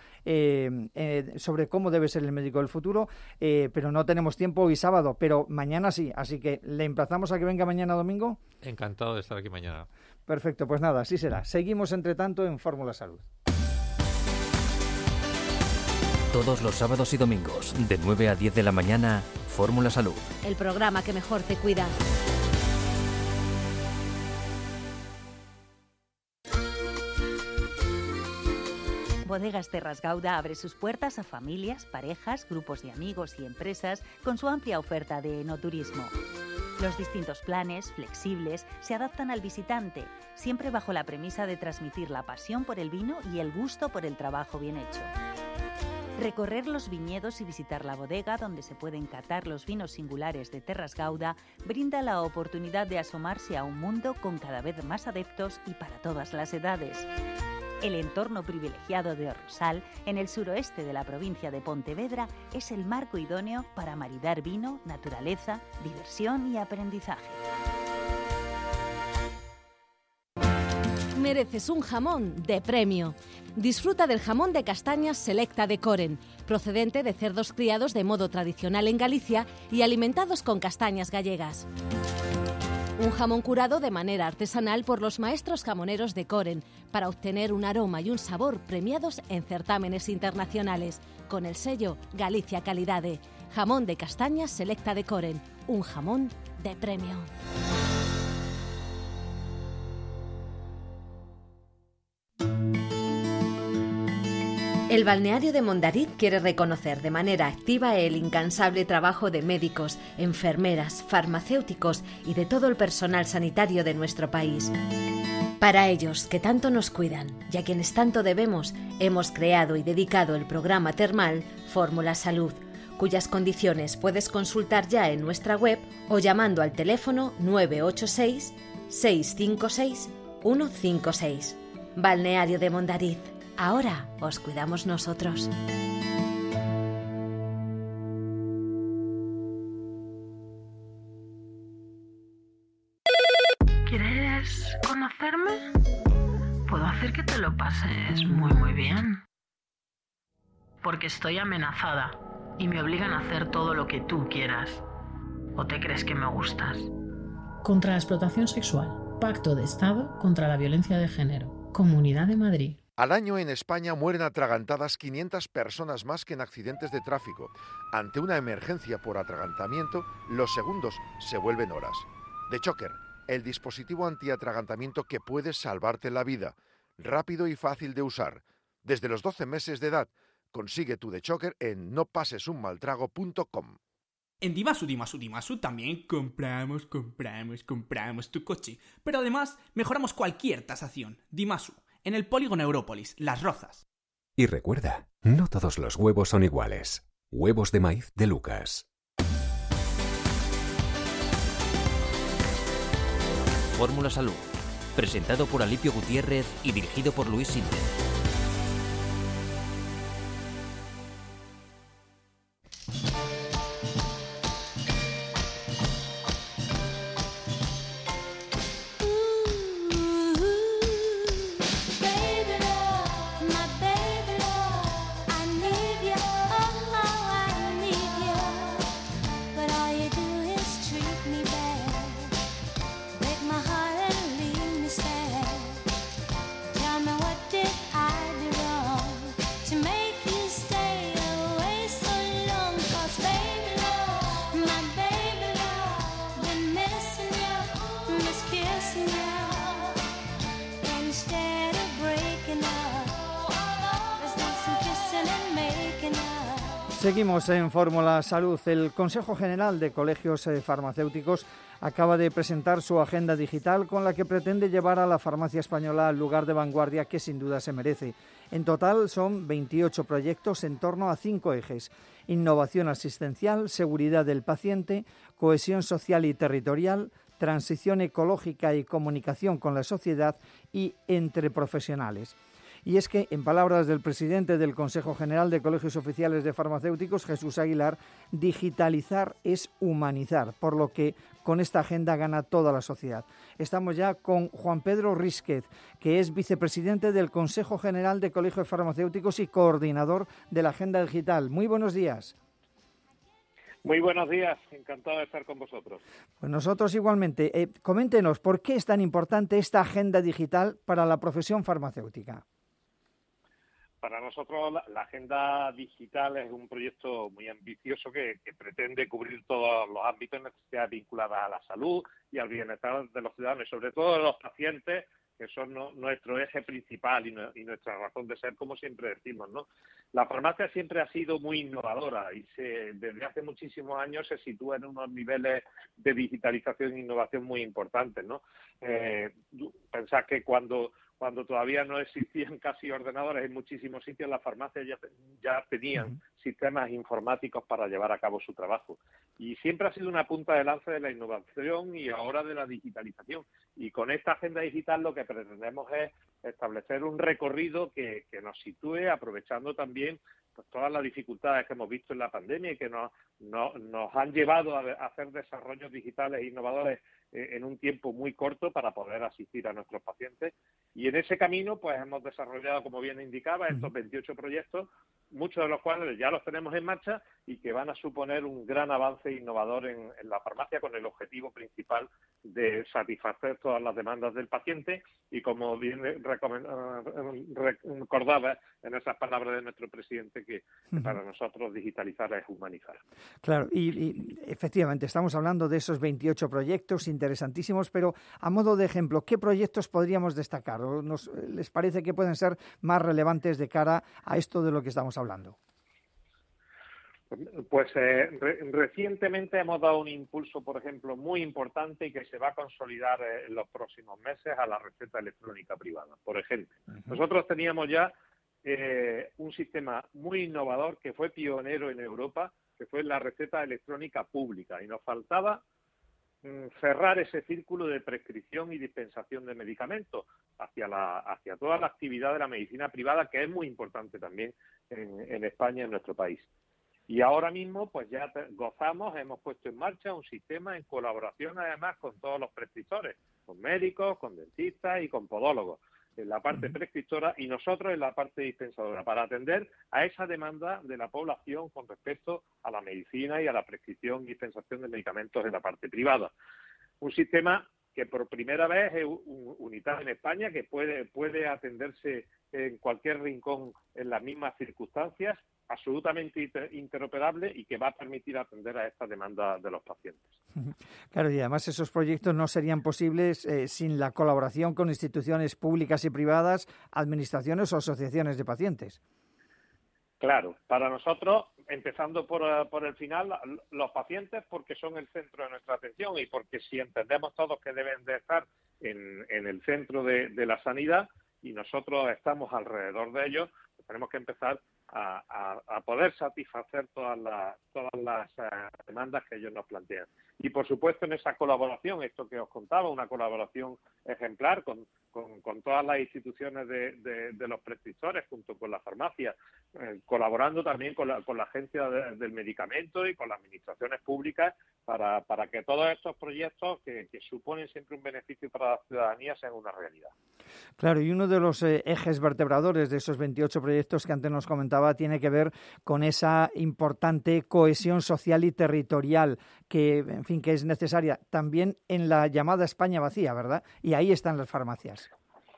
sobre cómo debe ser el médico del futuro, pero no tenemos tiempo hoy sábado, pero mañana sí, así que le emplazamos a que venga mañana domingo. Encantado de estar aquí mañana. Perfecto, pues nada, así será. Seguimos entre tanto en Fórmula Salud. Todos los sábados y domingos, de 9 a 10 de la mañana, Fórmula Salud. El programa que mejor te cuida. Bodegas Terras Gauda abre sus puertas a familias, parejas, grupos de amigos y empresas con su amplia oferta de enoturismo. Los distintos planes, flexibles, se adaptan al visitante, siempre bajo la premisa de transmitir la pasión por el vino y el gusto por el trabajo bien hecho. Recorrer los viñedos y visitar la bodega donde se pueden catar los vinos singulares de Terras Gauda brinda la oportunidad de asomarse a un mundo con cada vez más adeptos y para todas las edades. El entorno privilegiado de Orrosal, en el suroeste de la provincia de Pontevedra, es el marco idóneo para maridar vino, naturaleza, diversión y aprendizaje. Mereces un jamón de premio. Disfruta del jamón de castañas Selecta de Coren, procedente de cerdos criados de modo tradicional en Galicia y alimentados con castañas gallegas. Un jamón curado de manera artesanal por los maestros jamoneros de Coren para obtener un aroma y un sabor premiados en certámenes internacionales, con el sello Galicia Calidade. Jamón de castañas Selecta de Coren, un jamón de premio. El balneario de Mondariz quiere reconocer de manera activa el incansable trabajo de médicos, enfermeras, farmacéuticos y de todo el personal sanitario de nuestro país. Para ellos, que tanto nos cuidan y a quienes tanto debemos, hemos creado y dedicado el programa termal Fórmula Salud, cuyas condiciones puedes consultar ya en nuestra web o llamando al teléfono 986 656 156. Balneario de Mondariz. Ahora os cuidamos nosotros. ¿Quieres conocerme? Puedo hacer que te lo pases muy bien. Porque estoy amenazada y me obligan a hacer todo lo que tú quieras. ¿O te crees que me gustas? Contra la explotación sexual. Pacto de Estado contra la violencia de género. Comunidad de Madrid. Al año en España mueren atragantadas 500 personas más que en accidentes de tráfico. Ante una emergencia por atragantamiento, los segundos se vuelven horas. DeChocker, el dispositivo antiatragantamiento que puede salvarte la vida. Rápido y fácil de usar. Desde los 12 meses de edad, consigue tu DeChocker en nopasesunmaltrago.com. En Dimasu también compramos tu coche. Pero además mejoramos cualquier tasación. Dimasu. En el polígono Európolis, Las Rozas. Y recuerda, no todos los huevos son iguales. Huevos de maíz de Lucas. Fórmula Salud, presentado por Alipio Gutiérrez y dirigido por Luis Sinde. Seguimos en Fórmula Salud. El Consejo General de Colegios Farmacéuticos acaba de presentar su agenda digital con la que pretende llevar a la farmacia española al lugar de vanguardia que sin duda se merece. En total son 28 proyectos en torno a 5 ejes: innovación asistencial, seguridad del paciente, cohesión social y territorial, transición ecológica y comunicación con la sociedad y entre profesionales. Y es que, en palabras del presidente del Consejo General de Colegios Oficiales de Farmacéuticos, Jesús Aguilar, digitalizar es humanizar, por lo que con esta agenda gana toda la sociedad. Estamos ya con Juan Pedro Rísquez, que es vicepresidente del Consejo General de Colegios Farmacéuticos y coordinador de la agenda digital. Muy buenos días. Muy buenos días, encantado de estar con vosotros. Pues nosotros igualmente. Coméntenos, ¿por qué es tan importante esta agenda digital para la profesión farmacéutica? Para nosotros la agenda digital es un proyecto muy ambicioso que pretende cubrir todos los ámbitos de necesidades vinculadas a la salud y al bienestar de los ciudadanos y sobre todo de los pacientes que son nuestro eje principal y nuestra razón de ser, como siempre decimos, ¿no? La farmacia siempre ha sido muy innovadora y desde hace muchísimos años se sitúa en unos niveles de digitalización e innovación muy importantes, ¿no? Pensad que cuando todavía no existían casi ordenadores en muchísimos sitios, las farmacias ya tenían sistemas informáticos para llevar a cabo su trabajo. Y siempre ha sido una punta de lanza de la innovación y ahora de la digitalización. Y con esta agenda digital lo que pretendemos es establecer un recorrido que nos sitúe, aprovechando también pues todas las dificultades que hemos visto en la pandemia y que nos han llevado a hacer desarrollos digitales e innovadores en un tiempo muy corto para poder asistir a nuestros pacientes. Y en ese camino pues hemos desarrollado, como bien indicaba, estos 28 proyectos, muchos de los cuales ya los tenemos en marcha y que van a suponer un gran avance innovador en la farmacia, con el objetivo principal de satisfacer todas las demandas del paciente y, como bien recordaba en esas palabras de nuestro presidente, que para nosotros digitalizar es humanizar. Claro, y efectivamente estamos hablando de esos 28 proyectos interesantísimos, pero a modo de ejemplo, ¿qué proyectos podríamos destacar? ¿O les parece que pueden ser más relevantes de cara a esto de lo que estamos hablando? Pues recientemente hemos dado un impulso, por ejemplo, muy importante y que se va a consolidar en los próximos meses a la receta electrónica privada. Por ejemplo, nosotros teníamos ya un sistema muy innovador que fue pionero en Europa, que fue la receta electrónica pública, y nos faltaba cerrar ese círculo de prescripción y dispensación de medicamentos hacia toda la actividad de la medicina privada, que es muy importante también en España, en nuestro país. Y ahora mismo pues ya hemos puesto en marcha un sistema en colaboración además con todos los prescriptores, con médicos, con dentistas y con podólogos, en la parte prescriptora y nosotros en la parte dispensadora, para atender a esa demanda de la población con respecto a la medicina y a la prescripción y dispensación de medicamentos en la parte privada. Un sistema que por primera vez es unitario en España, que puede atenderse en cualquier rincón en las mismas circunstancias, absolutamente interoperable y que va a permitir atender a esta demanda de los pacientes. Claro, y además esos proyectos no serían posibles sin la colaboración con instituciones públicas y privadas, administraciones o asociaciones de pacientes. Claro, para nosotros, empezando por el final, los pacientes, porque son el centro de nuestra atención y porque si entendemos todos que deben de estar en el centro de la sanidad y nosotros estamos alrededor de ellos, pues tenemos que empezar a poder satisfacer todas las demandas que ellos nos plantean. Y, por supuesto, en esa colaboración, esto que os contaba, una colaboración ejemplar con todas las instituciones de los prescriptores, junto con la farmacia, colaborando también con la Agencia del Medicamento y con las administraciones públicas para que todos estos proyectos que suponen siempre un beneficio para la ciudadanía sean una realidad. Claro, y uno de los ejes vertebradores de esos 28 proyectos que antes nos comentaba tiene que ver con esa importante cohesión social y territorial que, en fin, que es necesaria también en la llamada España vacía, ¿verdad? Y ahí están las farmacias.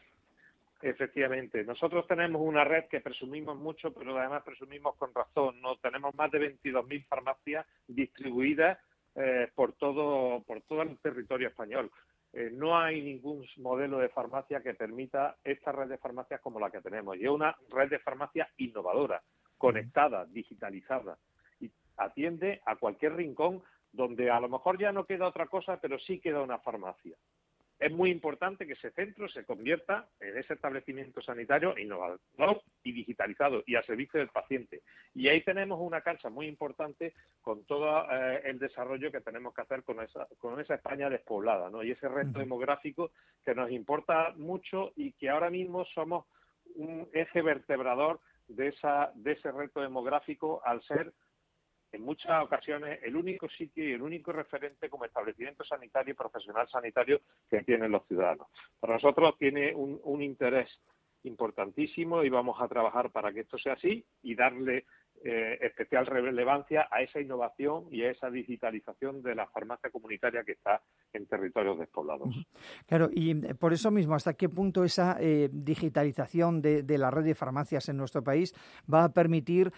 Efectivamente. Nosotros tenemos una red que presumimos mucho, pero además presumimos con razón, ¿no? Tenemos más de 22.000 farmacias distribuidas por todo el territorio español. No hay ningún modelo de farmacia que permita esta red de farmacias como la que tenemos. Y es una red de farmacias innovadora, conectada, digitalizada, y atiende a cualquier rincón donde a lo mejor ya no queda otra cosa, pero sí queda una farmacia. Es muy importante que ese centro se convierta en ese establecimiento sanitario innovador y digitalizado y al servicio del paciente. Y ahí tenemos una cancha muy importante con todo el desarrollo que tenemos que hacer con esa España despoblada, ¿no? Y ese reto demográfico que nos importa mucho y que ahora mismo somos un eje vertebrador de ese reto demográfico, al ser en muchas ocasiones el único sitio y el único referente como establecimiento sanitario y profesional sanitario que tienen los ciudadanos. Para nosotros tiene un interés importantísimo y vamos a trabajar para que esto sea así y darle especial relevancia a esa innovación y a esa digitalización de la farmacia comunitaria que está en territorios despoblados. Claro, y por eso mismo, ¿hasta qué punto esa digitalización de la red de farmacias en nuestro país va a permitir,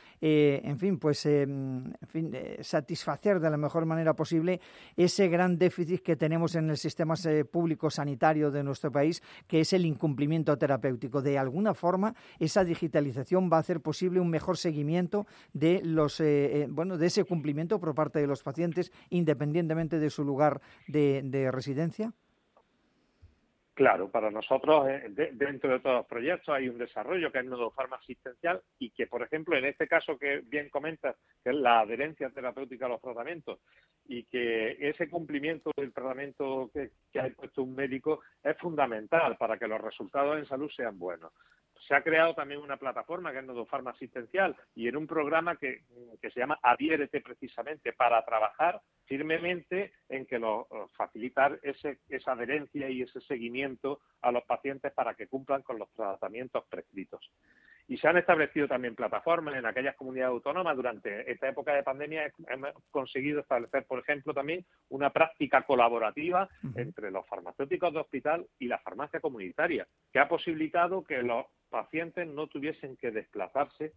satisfacer de la mejor manera posible ese gran déficit que tenemos en el sistema público sanitario de nuestro país, que es el incumplimiento terapéutico? De alguna forma, esa digitalización va a hacer posible un mejor seguimiento de de ese cumplimiento por parte de los pacientes, independientemente de su lugar de residencia. Claro, para nosotros, dentro de todos los proyectos, hay un desarrollo que es el nodo farma asistencial y que, por ejemplo, en este caso que bien comentas, que es la adherencia terapéutica a los tratamientos, y que ese cumplimiento del tratamiento que ha impuesto un médico es fundamental para que los resultados en salud sean buenos. Se ha creado también una plataforma que es el nodo farma asistencial y en un programa que se llama Adhiérete, precisamente para trabajar firmemente en que facilitar esa adherencia y ese seguimiento a los pacientes para que cumplan con los tratamientos prescritos. Y se han establecido también plataformas en aquellas comunidades autónomas. Durante esta época de pandemia hemos conseguido establecer, por ejemplo, también una práctica colaborativa entre los farmacéuticos de hospital y la farmacia comunitaria, que ha posibilitado que los pacientes no tuviesen que desplazarse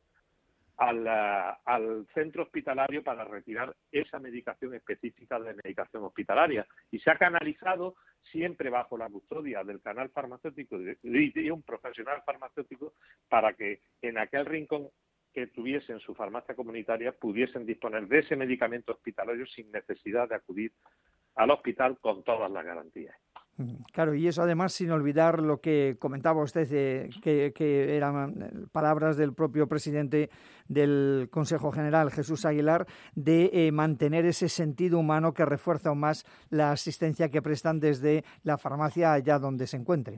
al centro hospitalario para retirar esa medicación específica de medicación hospitalaria. Y se ha canalizado siempre bajo la custodia del canal farmacéutico y un profesional farmacéutico para que en aquel rincón que tuviesen su farmacia comunitaria pudiesen disponer de ese medicamento hospitalario sin necesidad de acudir al hospital con todas las garantías. Claro, y eso además sin olvidar lo que comentaba usted, que eran palabras del propio presidente del Consejo General, Jesús Aguilar, de mantener ese sentido humano que refuerza aún más la asistencia que prestan desde la farmacia allá donde se encuentre.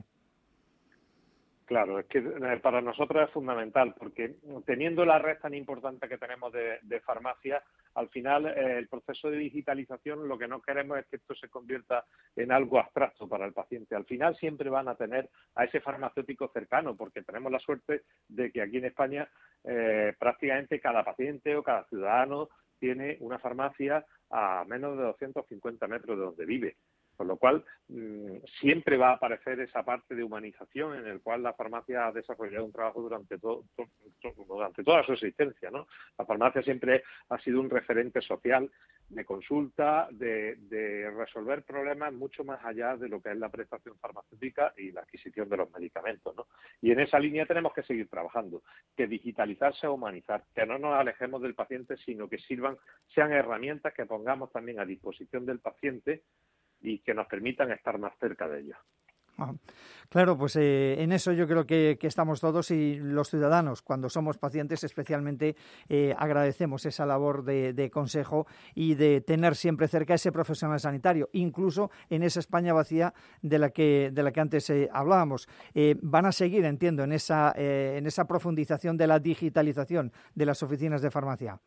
Claro, es que para nosotros es fundamental, porque teniendo la red tan importante que tenemos de farmacia, al final el proceso de digitalización, lo que no queremos es que esto se convierta en algo abstracto para el paciente. Al final siempre van a tener a ese farmacéutico cercano, porque tenemos la suerte de que aquí en España prácticamente cada paciente o cada ciudadano tiene una farmacia a menos de 250 metros de donde vive. Con lo cual, siempre va a aparecer esa parte de humanización en el cual la farmacia ha desarrollado un trabajo durante toda su existencia, ¿no? La farmacia siempre ha sido un referente social de consulta, de resolver problemas mucho más allá de lo que es la prestación farmacéutica y la adquisición de los medicamentos, ¿no? Y en esa línea tenemos que seguir trabajando, que digitalizar sea humanizar, que no nos alejemos del paciente, sino que sean herramientas que pongamos también a disposición del paciente y que nos permitan estar más cerca de ellos. Claro, pues en eso yo creo que estamos todos, y los ciudadanos, cuando somos pacientes especialmente, agradecemos esa labor de consejo y de tener siempre cerca ese profesional sanitario, incluso en esa España vacía de la que antes hablábamos. Van a seguir, entiendo, en esa profundización de la digitalización de las oficinas de farmacia.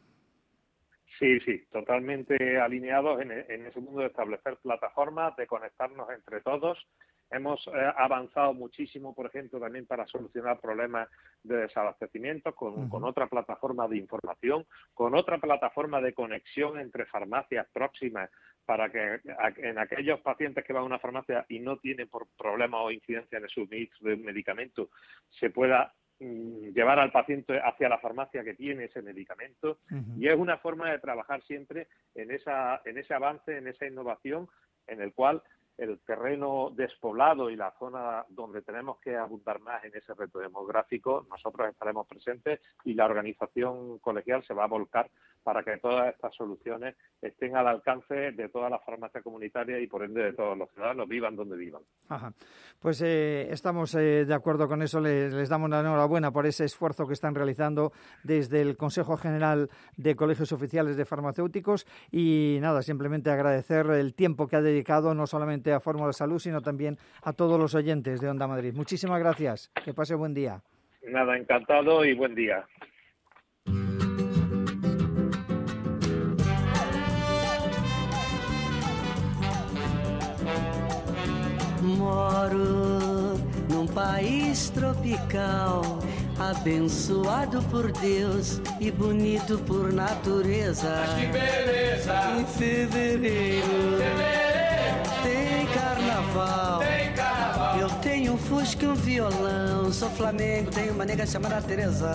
Sí, totalmente alineados en ese mundo de establecer plataformas, de conectarnos entre todos. Hemos avanzado muchísimo, por ejemplo, también para solucionar problemas de desabastecimiento con otra plataforma de información, con otra plataforma de conexión entre farmacias próximas para que en aquellos pacientes que van a una farmacia y no tienen por problemas o incidencia en el suministro de un medicamento, se pueda llevar al paciente hacia la farmacia que tiene ese medicamento. Y es una forma de trabajar siempre en ese avance, en esa innovación, en el cual el terreno despoblado y la zona donde tenemos que abundar más en ese reto demográfico, nosotros estaremos presentes y la organización colegial se va a volcar para que todas estas soluciones estén al alcance de toda la farmacia comunitaria y por ende de todos los ciudadanos, vivan donde vivan. Pues estamos de acuerdo con eso, les damos la enhorabuena por ese esfuerzo que están realizando desde el Consejo General de Colegios Oficiales de Farmacéuticos y nada, simplemente agradecer el tiempo que ha dedicado no solamente a Fórmula Salud, sino también a todos los oyentes de Onda Madrid. Muchísimas gracias, que pase buen día. Nada, encantado y buen día. Moro num país tropical, abençoado por Deus e bonito por natureza. Mas que beleza! Em fevereiro tem carnaval. Eu tenho um fusca e um violão. Sou flamengo, tenho uma nega chamada Teresa.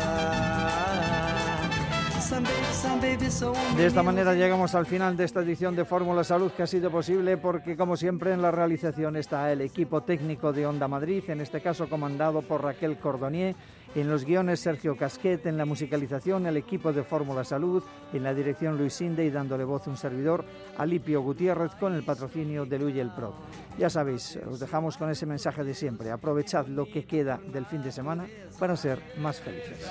De esta manera llegamos al final de esta edición de Fórmula Salud, que ha sido posible porque, como siempre, en la realización está el equipo técnico de Onda Madrid, en este caso comandado por Raquel Cordonier, en los guiones Sergio Casquet, en la musicalización el equipo de Fórmula Salud, en la dirección Luis Sinde y dándole voz un servidor, Alipio Gutiérrez, con el patrocinio de Luy el Pro. Ya sabéis, os dejamos con ese mensaje de siempre: aprovechad lo que queda del fin de semana para ser más felices.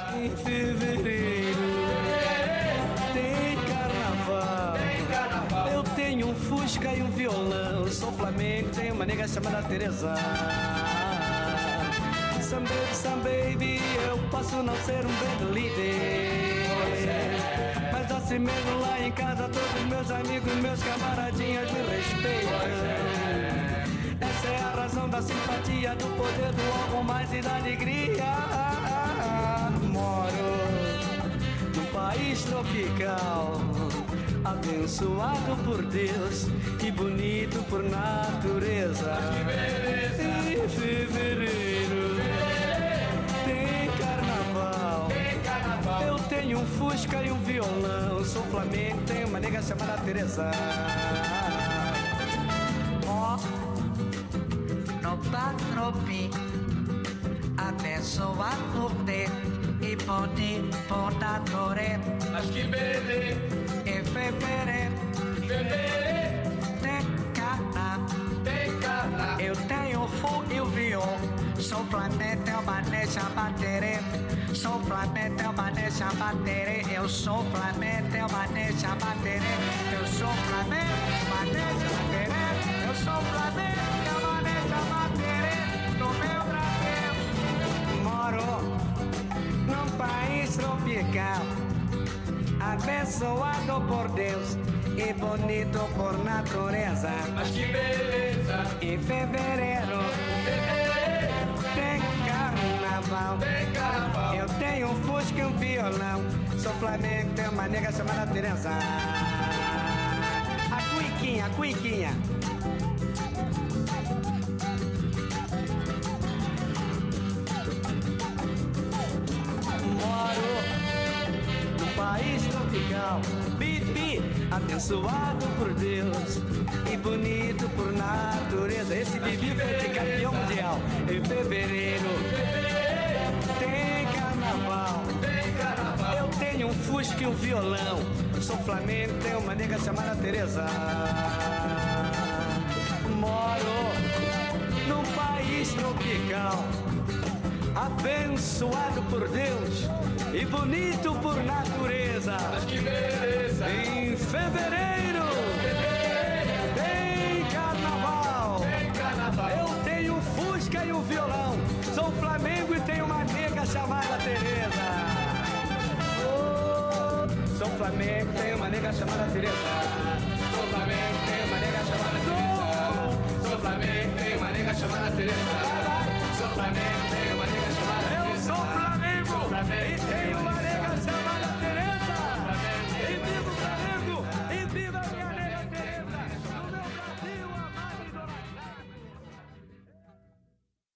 Tem carnaval. Eu tenho um fusca e um violão. Sou flamengo, tenho uma nega chamada Teresa. Some baby, eu posso não ser um band líder, mas assim mesmo lá em casa todos meus amigos, meus camaradinhas me respeitam. Essa é a razão da simpatia, do poder do algo mais e da alegria. Moro num país tropical, abençoado por Deus e bonito por natureza. Em fevereiro tem carnaval. Eu tenho um fusca e um violão. Sou flamengo, tenho uma nega chamada Teresa. No patropi, abençoado por Deus e bonito por natureza. Mas que beleza! Em fevereiro tem carnaval. Eu tenho o fogo e o violão. Sou flamengo, tenho uma nega chamada Teresa. Sou flamengo, tenho uma nega chamada Teresa. Eu sou flamengo, tenho uma nega chamada Teresa. Eu sou flamengo, uma nega chamada Teresa. Eu sou flamengo, tenho uma nega chamada Teresa. No meu Brasil moro num país tropical, abençoado por Deus e bonito por natureza. Mas que beleza! Em fevereiro tem carnaval. Eu tenho um fusca e um violão. Sou flamengo, tenho uma nega chamada Teresa. A cuiquinha. Moro num país tropical, bibi, abençoado por Deus e bonito por natureza. Esse bibi foi de campeão mundial. Em fevereiro tem carnaval. Eu tenho um fusca e um violão. Sou flamengo, tenho uma nega chamada Teresa. Moro num país tropical, abençoado por Deus e bonito por natureza. Mas que beleza! Em fevereiro tem carnaval. Eu tenho um fusca e um violão. Sou flamengo e tenho uma nega chamada Teresa. Sou flamengo, tenho uma nega chamada Teresa.